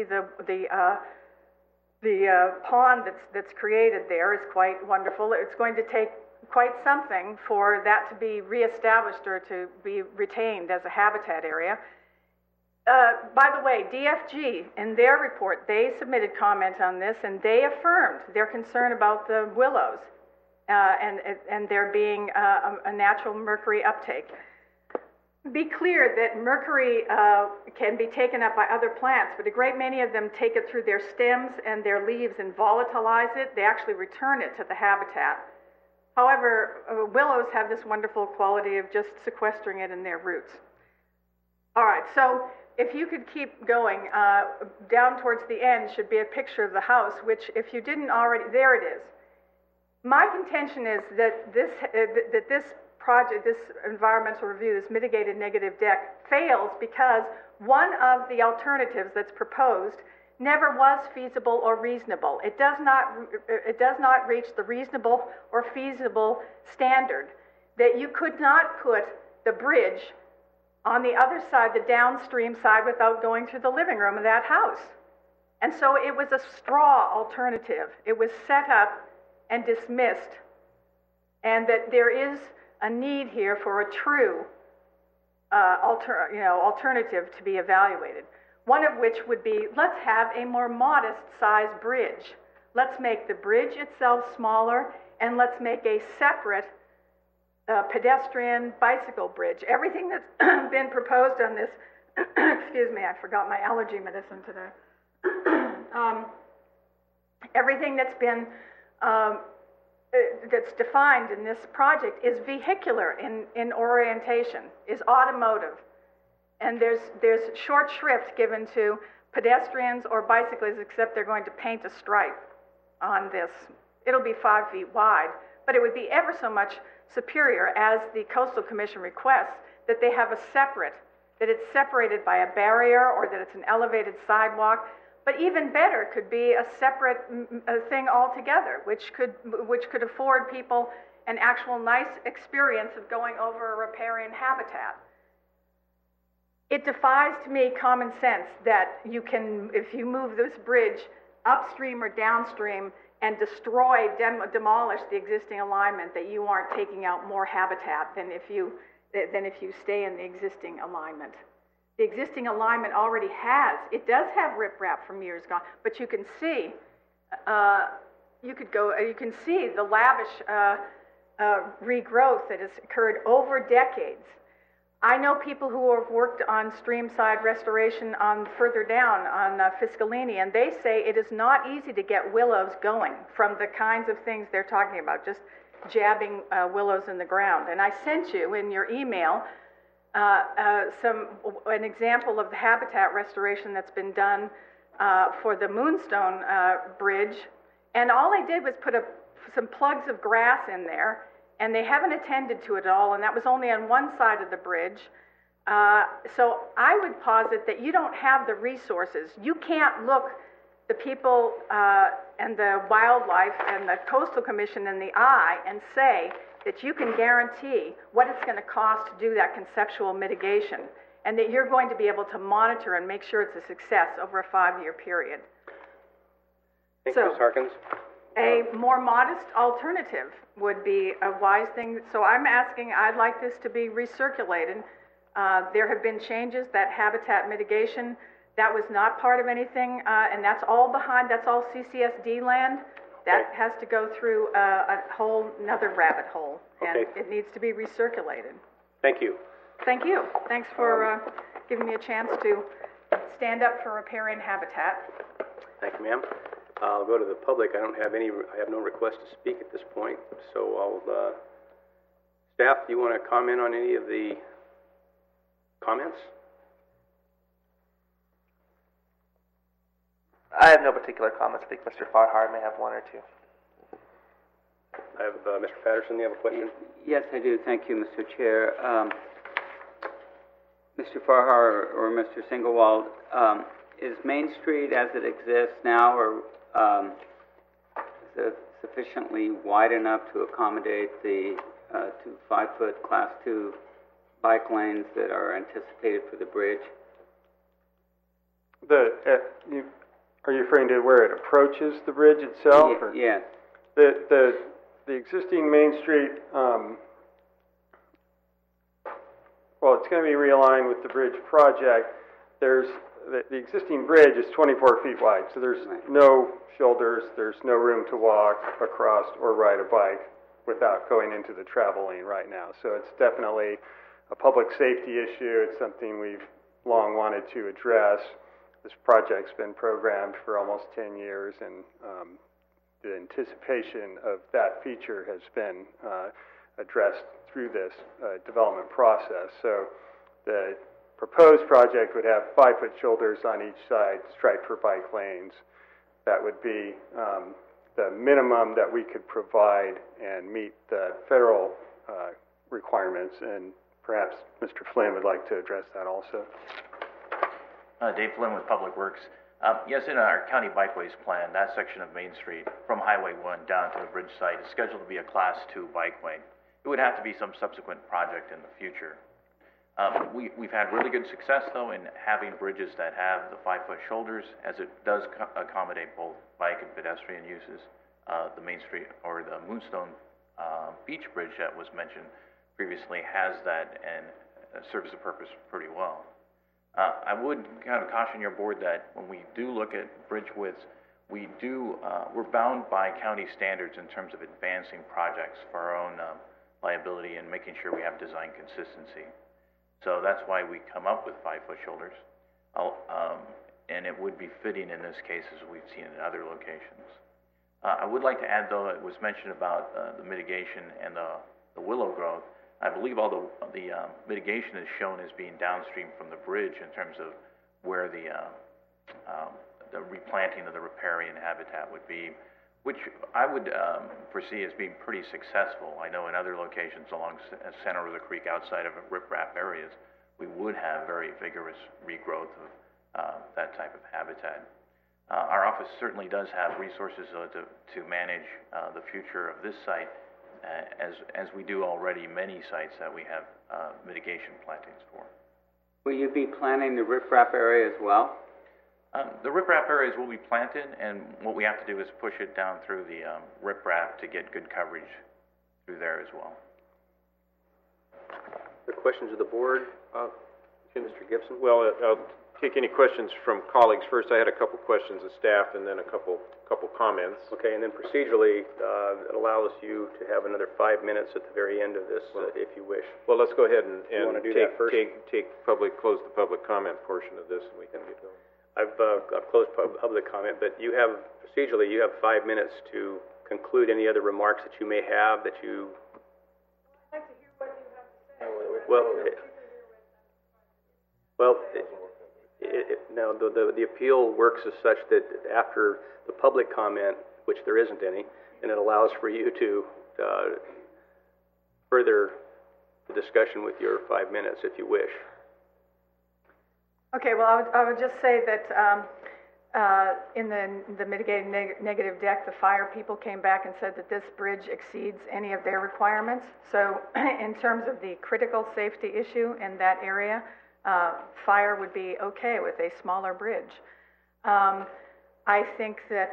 the pond that's created there is quite wonderful. It's going to take quite something for that to be reestablished or to be retained as a habitat area. By the way, DFG, in their report, they submitted comment on this, and they affirmed their concern about the willows and there being a natural mercury uptake. Be clear that mercury can be taken up by other plants, but a great many of them take it through their stems and their leaves and volatilize it. They actually return it to the habitat. However, willows have this wonderful quality of just sequestering it in their roots. All right, so if you could keep going, down towards the end should be a picture of the house, which if you didn't already, there it is. My contention is that this project, this environmental review, this mitigated negative deck, fails because one of the alternatives that's proposed never was feasible or reasonable. It does not reach the reasonable or feasible standard. That you could not put the bridge on the other side, the downstream side, without going through the living room of that house. And so it was a straw alternative. It was set up and dismissed, and that there is a need here for a true alternative to be evaluated. One of which would be, let's have a more modest sized bridge. Let's make the bridge itself smaller, and let's make a separate pedestrian bicycle bridge. Everything that's been proposed on this, excuse me, I forgot my allergy medicine today. Everything that's been that's defined in this project is vehicular in orientation, is automotive. And there's short shrift given to pedestrians or bicyclists, except they're going to paint a stripe on this. It'll be 5 feet wide, but it would be ever so much superior, as the Coastal Commission requests, that they have that it's separated by a barrier, or that it's an elevated sidewalk. But even better could be a separate thing altogether, which could afford people an actual nice experience of going over a riparian habitat. It defies to me common sense that you can, if you move this bridge upstream or downstream and destroy, demolish the existing alignment, that you aren't taking out more habitat than if you stay in the existing alignment. The existing alignment already it does have riprap from years gone, but you can see, you can see the lavish regrowth that has occurred over decades. I know people who have worked on streamside restoration further down on Fiscalini, and they say it is not easy to get willows going from the kinds of things they're talking about, just jabbing willows in the ground. And I sent you in your email an example of the habitat restoration that's been done for the Moonstone Bridge, and all I did was put some plugs of grass in there, and they haven't attended to it at all, and that was only on one side of the bridge. So I would posit that you don't have the resources. You can't look the people and the wildlife and the Coastal Commission in the eye and say that you can guarantee what it's going to cost to do that conceptual mitigation. and that you're going to be able to monitor and make sure it's a success over a 5-year period. Thank you, So- Ms. Harkins. A more modest alternative would be a wise thing. So I'm asking, I'd like this to be recirculated. There have been changes, that habitat mitigation, that was not part of anything, and that's all CCSD land. That has to go through a whole another rabbit hole, and Okay. it needs to be recirculated. Thank you. Thank you. Thanks for giving me a chance to stand up for riparian habitat. Thank you, ma'am. I'll go to the public. I have no request to speak at this point, so I'll, staff, do you want to comment on any of the comments? I have no particular comments. I think Mr. Farhar may have one or two. I have, Mr. Patterson, you have a question? Yes, I do. Thank you, Mr. Chair. Mr. Farhar or Mr. Singlewald, is Main Street as it exists now, or is it sufficiently wide enough to accommodate the 2 5-foot Class 2 bike lanes that are anticipated for the bridge? Are you referring to where it approaches the bridge itself? Or? Yes. The existing Main Street, well, it's going to be realigned with the bridge project. There's the existing bridge is 24 feet wide, so there's no shoulders, there's no room to walk across or ride a bike without going into the travel lane right now. So it's definitely a public safety issue. It's something we've long wanted to address. This project's been programmed for almost 10 years, and the anticipation of that feature has been addressed through this development process. So the proposed project would have 5-foot shoulders on each side, striped for bike lanes. That would be the minimum that we could provide and meet the federal requirements, and perhaps Mr. Flynn would like to address that also. Dave Flynn with Public Works. Yes, in our county bikeways plan, that section of Main Street from Highway 1 down to the bridge site is scheduled to be a Class 2 bikeway. It would have to be some subsequent project in the future. We've had really good success, though, in having bridges that have the 5-foot shoulders, as it does accommodate both bike and pedestrian uses. The Main Street, or the Moonstone Beach Bridge that was mentioned previously, has that and serves the purpose pretty well. I would kind of caution your board that when we do look at bridge widths, we're bound by county standards in terms of advancing projects for our own liability and making sure we have design consistency. So that's why we come up with 5-foot shoulders. And it would be fitting in this case, as we've seen in other locations. I would like to add, though, it was mentioned about the mitigation and the willow growth. I believe all the mitigation is shown as being downstream from the bridge in terms of where the replanting of the riparian habitat would be, which I would foresee as being pretty successful. I know in other locations along center of the creek outside of riprap areas, we would have very vigorous regrowth of that type of habitat. Our office certainly does have resources to manage the future of this site, as we do already many sites that we have mitigation plantings for. Will you be planting the riprap area as well? The riprap areas will be planted, and what we have to do is push it down through the riprap to get good coverage through there as well. The questions of the board? Mr. Gibson? Well, I'll take any questions from colleagues first. I had a couple questions of staff and then a couple comments. Okay, and then procedurally, it allows you to have another 5 minutes at the very end of this, if you wish. Well, let's go ahead and close the public comment portion of this, and we can get going. I've closed public comment, but procedurally, you have 5 minutes to conclude any other remarks that you may have that you... I'd like to hear what you have to say. Now, the appeal works as such that after the public comment, which there isn't any, and it allows for you to further the discussion with your 5 minutes, if you wish. Okay, well, I would just say that in the mitigating negative deck, the fire people came back and said that this bridge exceeds any of their requirements. So in terms of the critical safety issue in that area, fire would be okay with a smaller bridge. I think that,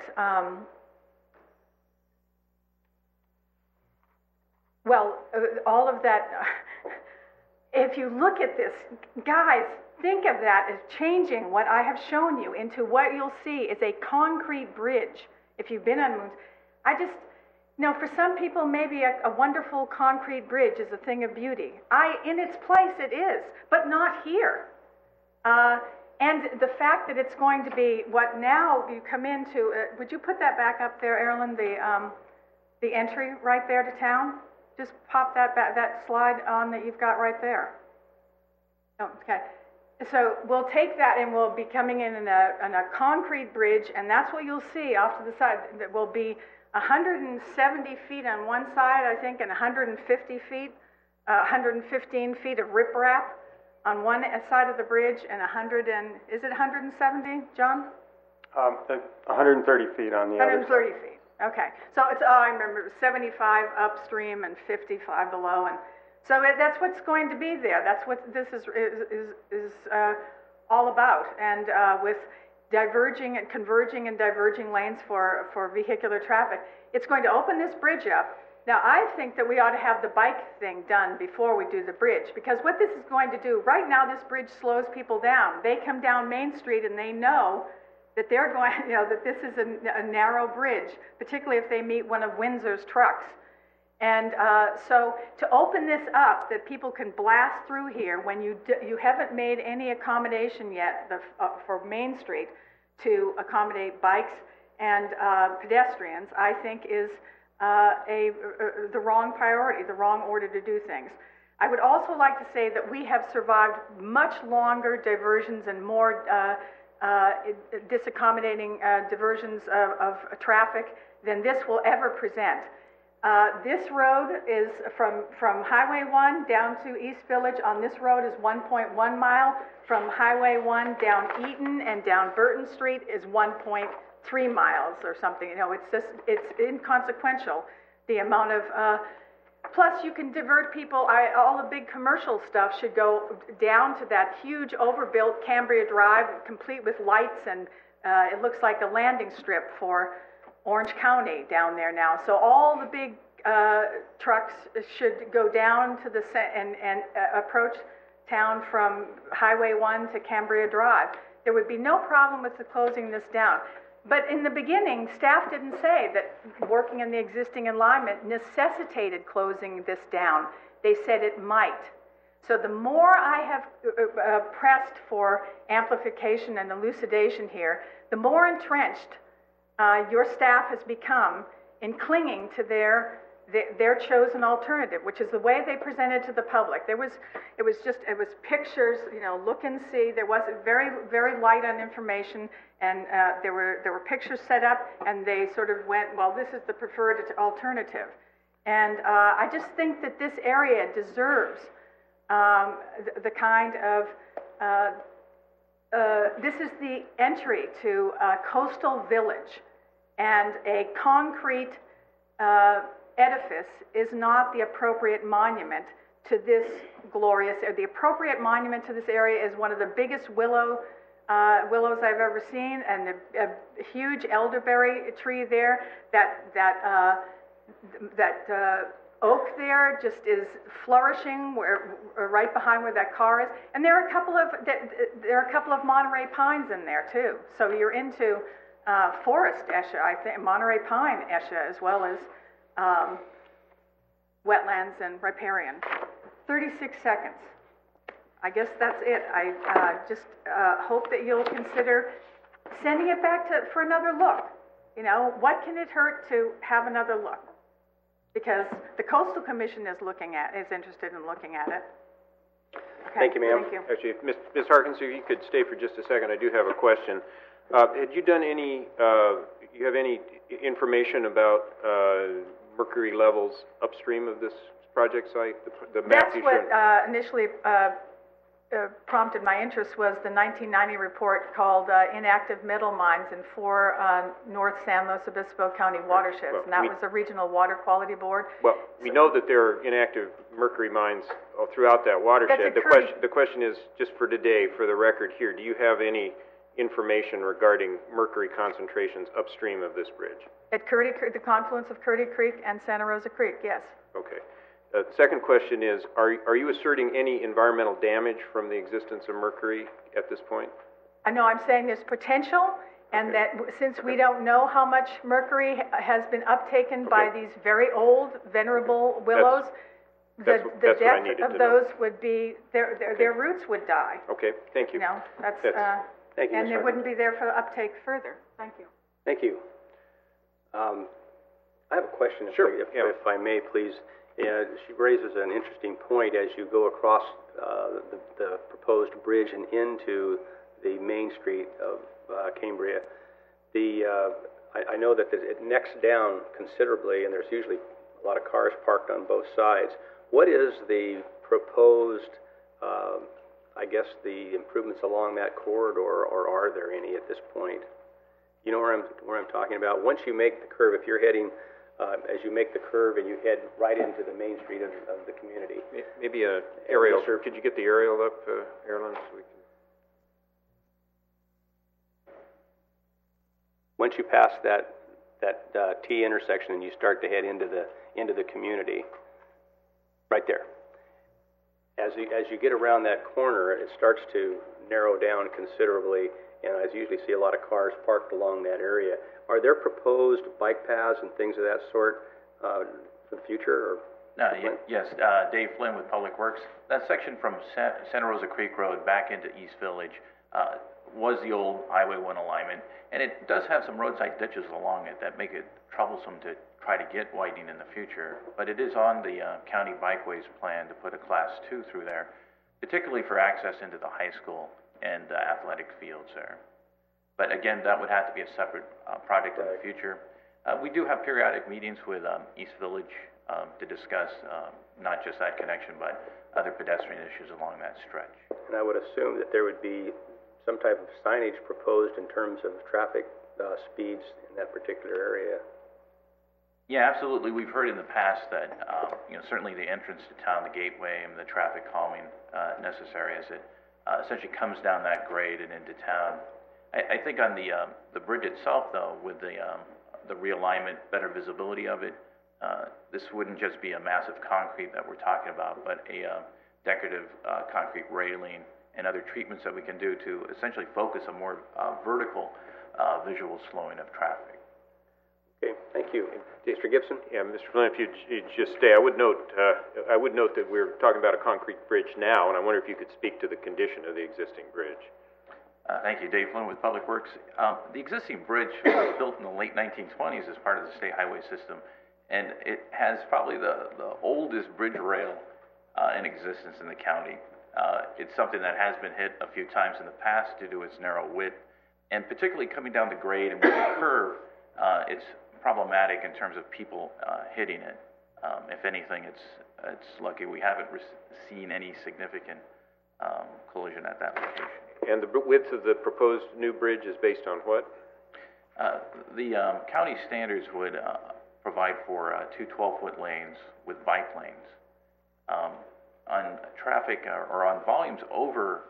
all of that, if you look at this, guys, think of that as changing what I have shown you into what you'll see is a concrete bridge. If you've been on Moons, for some people, maybe a wonderful concrete bridge is a thing of beauty. In its place it is, but not here. And the fact that it's going to be what now you come into, would you put that back up there, Erilyn, the entry right there to town? Just pop that slide on that you've got right there. Oh, okay. So we'll take that and we'll be coming in a concrete bridge, and that's what you'll see off to the side. That will be 170 feet on one side, I think, and 115 feet of riprap on one side of the bridge, and is it 170, John? 130 feet on the other 130 side. feet. Okay. So it's, I remember, it was 75 upstream and 55 below, and so that's what's going to be there. That's what this is all about, and with diverging and converging and diverging lanes for vehicular traffic. It's going to open this bridge up. Now, I think that we ought to have the bike thing done before we do the bridge, because what this is going to do, right now this bridge slows people down. They come down Main Street and they know that they're going, that this is a narrow bridge, particularly if they meet one of Windsor's trucks. And so to open this up, that people can blast through here when you haven't made any accommodation yet for Main Street to accommodate bikes and pedestrians, I think is the wrong priority, the wrong order to do things. I would also like to say that we have survived much longer diversions and more disaccommodating diversions of traffic than this will ever present. This road is from Highway 1 down to East Village. On this road is 1.1 mile. From Highway 1 down Eaton and down Burton Street is 1.3 miles or something. It's inconsequential, the amount of, plus you can divert people. All the big commercial stuff should go down to that huge overbuilt Cambria Drive, complete with lights, and it looks like a landing strip for Orange County down there now. So all the big trucks should go down to the and approach town from Highway 1 to Cambria Drive. There would be no problem with closing this down. But in the beginning, staff didn't say that working in the existing alignment necessitated closing this down. They said it might. So the more I have pressed for amplification and elucidation here, the more entrenched your staff has become in clinging to their chosen alternative, which is the way they presented to the public. It was pictures, look and see. There wasn't very, very light on information, and there were pictures set up, and they sort of went, well, this is the preferred alternative. And I just think that this area deserves the kind of, this is the entry to a coastal village, and a concrete edifice is not the appropriate monument to this glorious, the appropriate monument to this area is one of the biggest willows I've ever seen, and a huge elderberry tree there. That oak there just is flourishing, right behind where that car is. And there are a couple of Monterey pines in there too. So you're into forest Esha, I think, Monterey pine Esha, as well as wetlands and riparian. 36 seconds. I guess that's it. I just hope that you'll consider sending it back for another look. What can it hurt to have another look? Because the Coastal Commission is interested in looking at it. Okay, thank you, ma'am. Thank you. Actually, Ms. Harkins, if you could stay for just a second, I do have a question. Had you done you have any information about mercury levels upstream of this project site? The map That's you what showed? initially prompted my interest was the 1990 report called Inactive Metal Mines in 4 North San Luis Obispo County watersheds, Well, and that was the Regional Water Quality Board. Well, we know that there are inactive mercury mines throughout that watershed. The question is, just for today, for the record here, do you have any information regarding mercury concentrations upstream of this bridge? At Curdy, the confluence of Curdy Creek and Santa Rosa Creek, yes. Okay. Second question is, are you asserting any environmental damage from the existence of mercury at this point? I know I'm saying there's potential, and that since we don't know how much mercury has been uptaken by these very old, venerable willows, the death of those would be, their roots would die. Okay, thank you. You know, that's, thank you, and Ms. it wouldn't be there for uptake further. Thank you. Thank you. I have a question, if I may, please. She raises an interesting point as you go across the proposed bridge and into the main street of Cambria. I know that it necks down considerably, and there's usually a lot of cars parked on both sides. What is the proposed, I guess, the improvements along that corridor, or are there any at this point? You know where I'm talking about? Once you make the curve, if you're heading, as you make the curve and you head right into the main street of the community. Maybe an aerial. Could you get the aerial up, Erilyn, so we can... Once you pass that T intersection and you start to head into the community, right there. As you get around that corner, it starts to narrow down considerably, and I usually see a lot of cars parked along that area. Are there proposed bike paths and things of that sort for the future? Yes, Dave Flynn with Public Works. That section from Santa Rosa Creek Road back into East Village was the old Highway 1 alignment, and it does have some roadside ditches along it that make it troublesome to try to get widening in the future, but it is on the county bikeways plan to put a Class 2 through there, particularly for access into the high school and athletic fields there. But again, that would have to be a separate project in the future. We do have periodic meetings with East Village to discuss not just that connection, but other pedestrian issues along that stretch. And I would assume that there would be some type of signage proposed in terms of traffic speeds in that particular area. Yeah, absolutely. We've heard in the past that, certainly the entrance to town, the gateway, and the traffic calming necessary as it essentially comes down that grade and into town. I think on the bridge itself, though, with the realignment, better visibility of it, this wouldn't just be a massive concrete that we're talking about, but a decorative concrete railing and other treatments that we can do to essentially focus a more vertical visual slowing of traffic. Okay, thank you. Mr. Gibson? Yeah, Mr. Flynn, if you'd just stay, I would note that we're talking about a concrete bridge now, and I wonder if you could speak to the condition of the existing bridge. Thank you, Dave Flynn with Public Works. The existing bridge was built in the late 1920s as part of the state highway system, and it has probably the oldest bridge rail in existence in the county. It's something that has been hit a few times in the past due to its narrow width, and particularly coming down the grade and with the curve, it's problematic in terms of people hitting it. If anything, it's lucky we haven't seen any significant collision at that location. And the width of the proposed new bridge is based on what? The county standards would provide for 2 12-foot lanes with bike lanes. On traffic or on volumes over,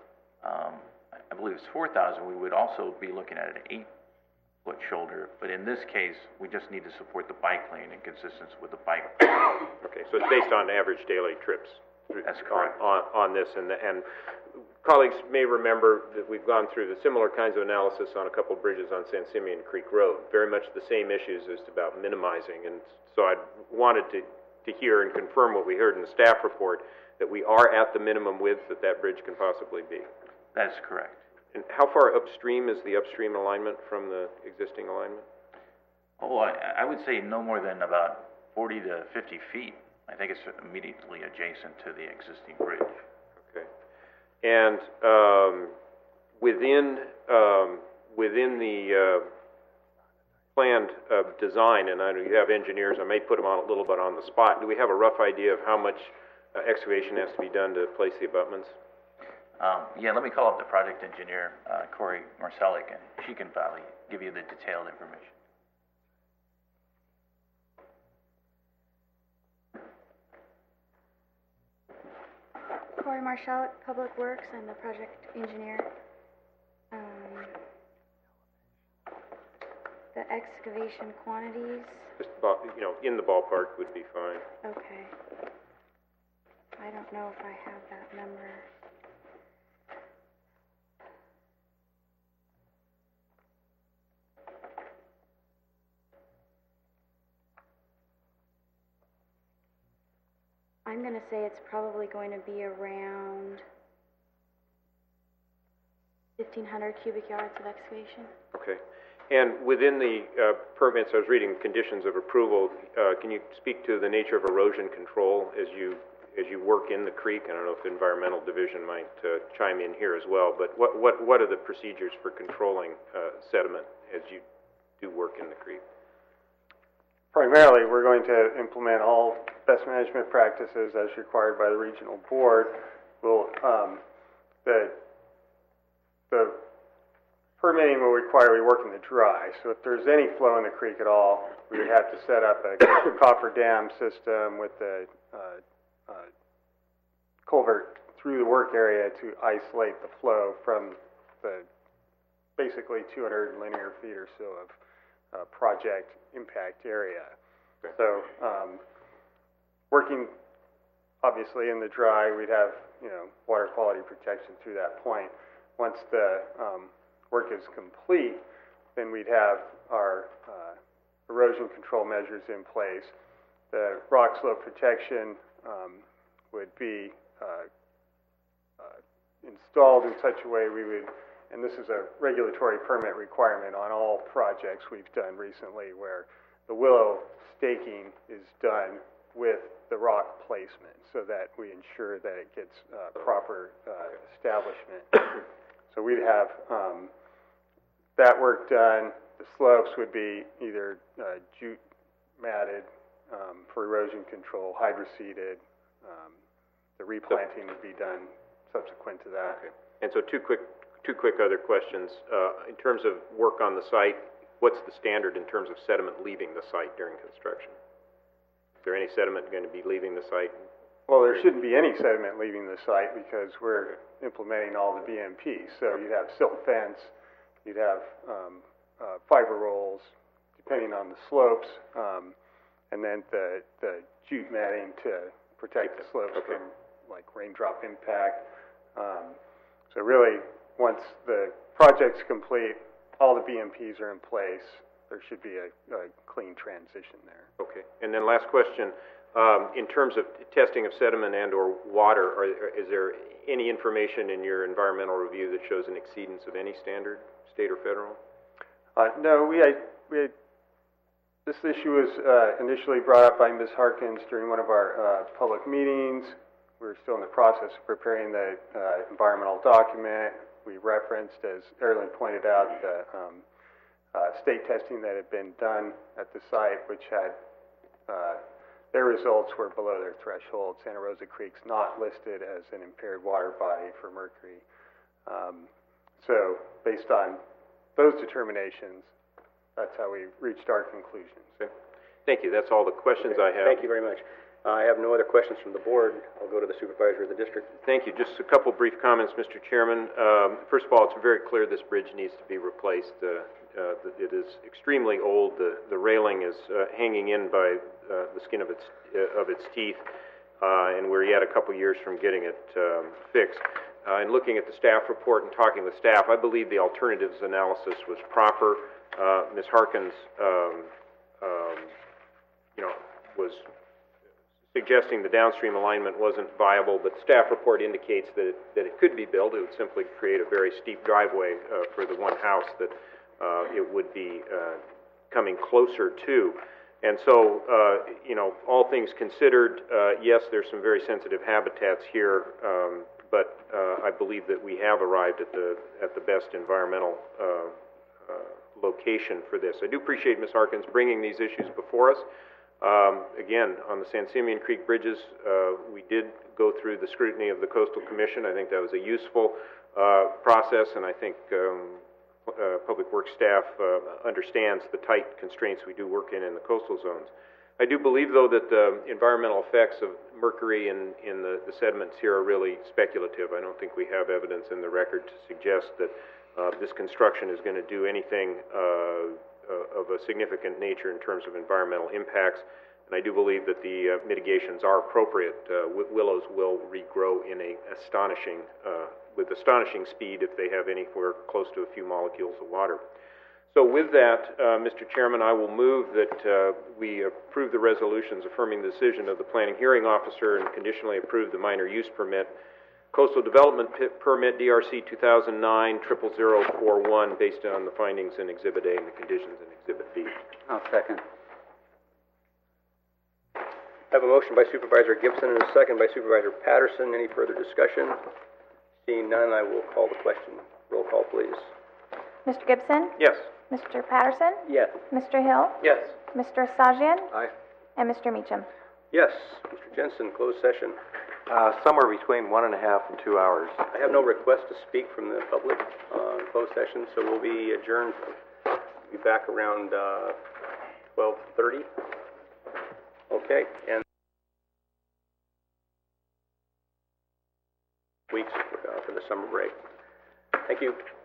I believe it's 4,000, we would also be looking at an 8-foot shoulder, but in this case, we just need to support the bike lane in consistence with the bike. Okay, so it's based on average daily trips. That's correct. On this, and colleagues may remember that we've gone through the similar kinds of analysis on a couple of bridges on San Simeon Creek Road. Very much the same issues as about minimizing, and so I wanted to hear and confirm what we heard in the staff report, that we are at the minimum width that bridge can possibly be. That's correct. And how far upstream is the upstream alignment from the existing alignment? Oh, I would say no more than about 40 to 50 feet. I think it's immediately adjacent to the existing bridge. Okay. And within the planned design, and I know you have engineers, I may put them on a little bit on the spot. Do we have a rough idea of how much excavation has to be done to place the abutments? Yeah, let me call up the project engineer, Corey Marcellik, and she can probably give you the detailed information. Corey Marshall, Public Works, and the project engineer. The excavation quantities, Just, in the ballpark would be fine. okay. I don't know if I have that number. I'm gonna say it's probably going to be around 1,500 cubic yards of excavation. Okay. And within the permits, I was reading conditions of approval. Can you speak to the nature of erosion control as you work in the creek? I don't know if the environmental division might chime in here as well. But what are the procedures for controlling sediment as you do work in the creek? Primarily, we're going to implement all best management practices as required by the regional board. We'll, the permitting will require we work in the dry. So if there's any flow in the creek at all, we would have to set up a coffer dam system with a culvert through the work area to isolate the flow from the basically 200 linear feet or so of project impact area. So working obviously in the dry, we'd have water quality protection through that point. Once the work is complete, then we'd have our erosion control measures in place. The rock slope protection would be installed in such a way we would, and this is a regulatory permit requirement on all projects we've done recently, where the willow staking is done with the rock placement so that we ensure that it gets proper establishment. So we'd have that work done. The slopes would be either jute matted for erosion control, hydroseeded. The replanting would be done subsequent to that. Okay. And so two quick other questions. In terms of work on the site, what's the standard in terms of sediment leaving the site during construction? Is there any sediment going to be leaving the site? Well, there shouldn't be any sediment leaving the site because we're implementing all the BMP. So you'd have silt fence, you'd have fiber rolls, depending on the slopes, and then the jute matting to protect the slopes from like raindrop impact. So really, once the project's complete, all the BMPs are in place, there should be a clean transition there. Okay. And then last question, in terms of testing of sediment and or water, is there any information in your environmental review that shows an exceedance of any standard, state or federal? No, this issue was initially brought up by Ms. Harkins during one of our public meetings. We're still in the process of preparing the environmental document. We referenced, as Erin pointed out, the state testing that had been done at the site, which had their results were below their threshold. Santa Rosa Creek's not listed as an impaired water body for mercury. So based on those determinations, that's how we reached our conclusions. Okay. Thank you. That's all the questions I have. Thank you very much. I have no other questions from the board. I'll go to the supervisor of the district. Thank you. Just a couple brief comments, Mr. Chairman. First of all, it's very clear this bridge needs to be replaced. It is extremely old. The railing is hanging in by the skin of its teeth, and we're yet a couple years from getting it fixed. In looking at the staff report and talking with staff, I believe the alternatives analysis was proper. Ms. Harkins, was suggesting the downstream alignment wasn't viable, but staff report indicates that it could be built. It would simply create a very steep driveway for the one house that it would be coming closer to. And so, all things considered, yes, there's some very sensitive habitats here, but I believe that we have arrived at the best environmental location for this. I do appreciate Ms. Harkins bringing these issues before us. Again, on the San Simeon Creek bridges, we did go through the scrutiny of the Coastal Commission. I think that was a useful process, and I think Public Works staff understands the tight constraints we do work in the coastal zones. I do believe, though, that the environmental effects of mercury in the sediments here are really speculative. I don't think we have evidence in the record to suggest that this construction is going to do anything of a significant nature in terms of environmental impacts. And I do believe that the mitigations are appropriate. Willows will regrow in with astonishing speed if they have anywhere close to a few molecules of water. So with that, Mr. Chairman, I will move that we approve the resolutions affirming the decision of the Planning Hearing Officer and conditionally approve the minor use permit, Coastal Development Permit DRC 2009-00041, based on the findings in Exhibit A and the conditions in Exhibit B. I'll second. I have a motion by Supervisor Gibson and a second by Supervisor Patterson. Any further discussion? Seeing none, I will call the question. Roll call, please. Mr. Gibson? Yes. Mr. Patterson? Yes. Mr. Hill? Yes. Mr. Sajian? Aye. And Mr. Meacham? Yes. Mr. Jensen, closed session. Somewhere between 1.5 and 2 hours. I have no request to speak from the public in closed session, so we'll be adjourned. We'll be back around 12:30. Okay, and weeks for the summer break. Thank you.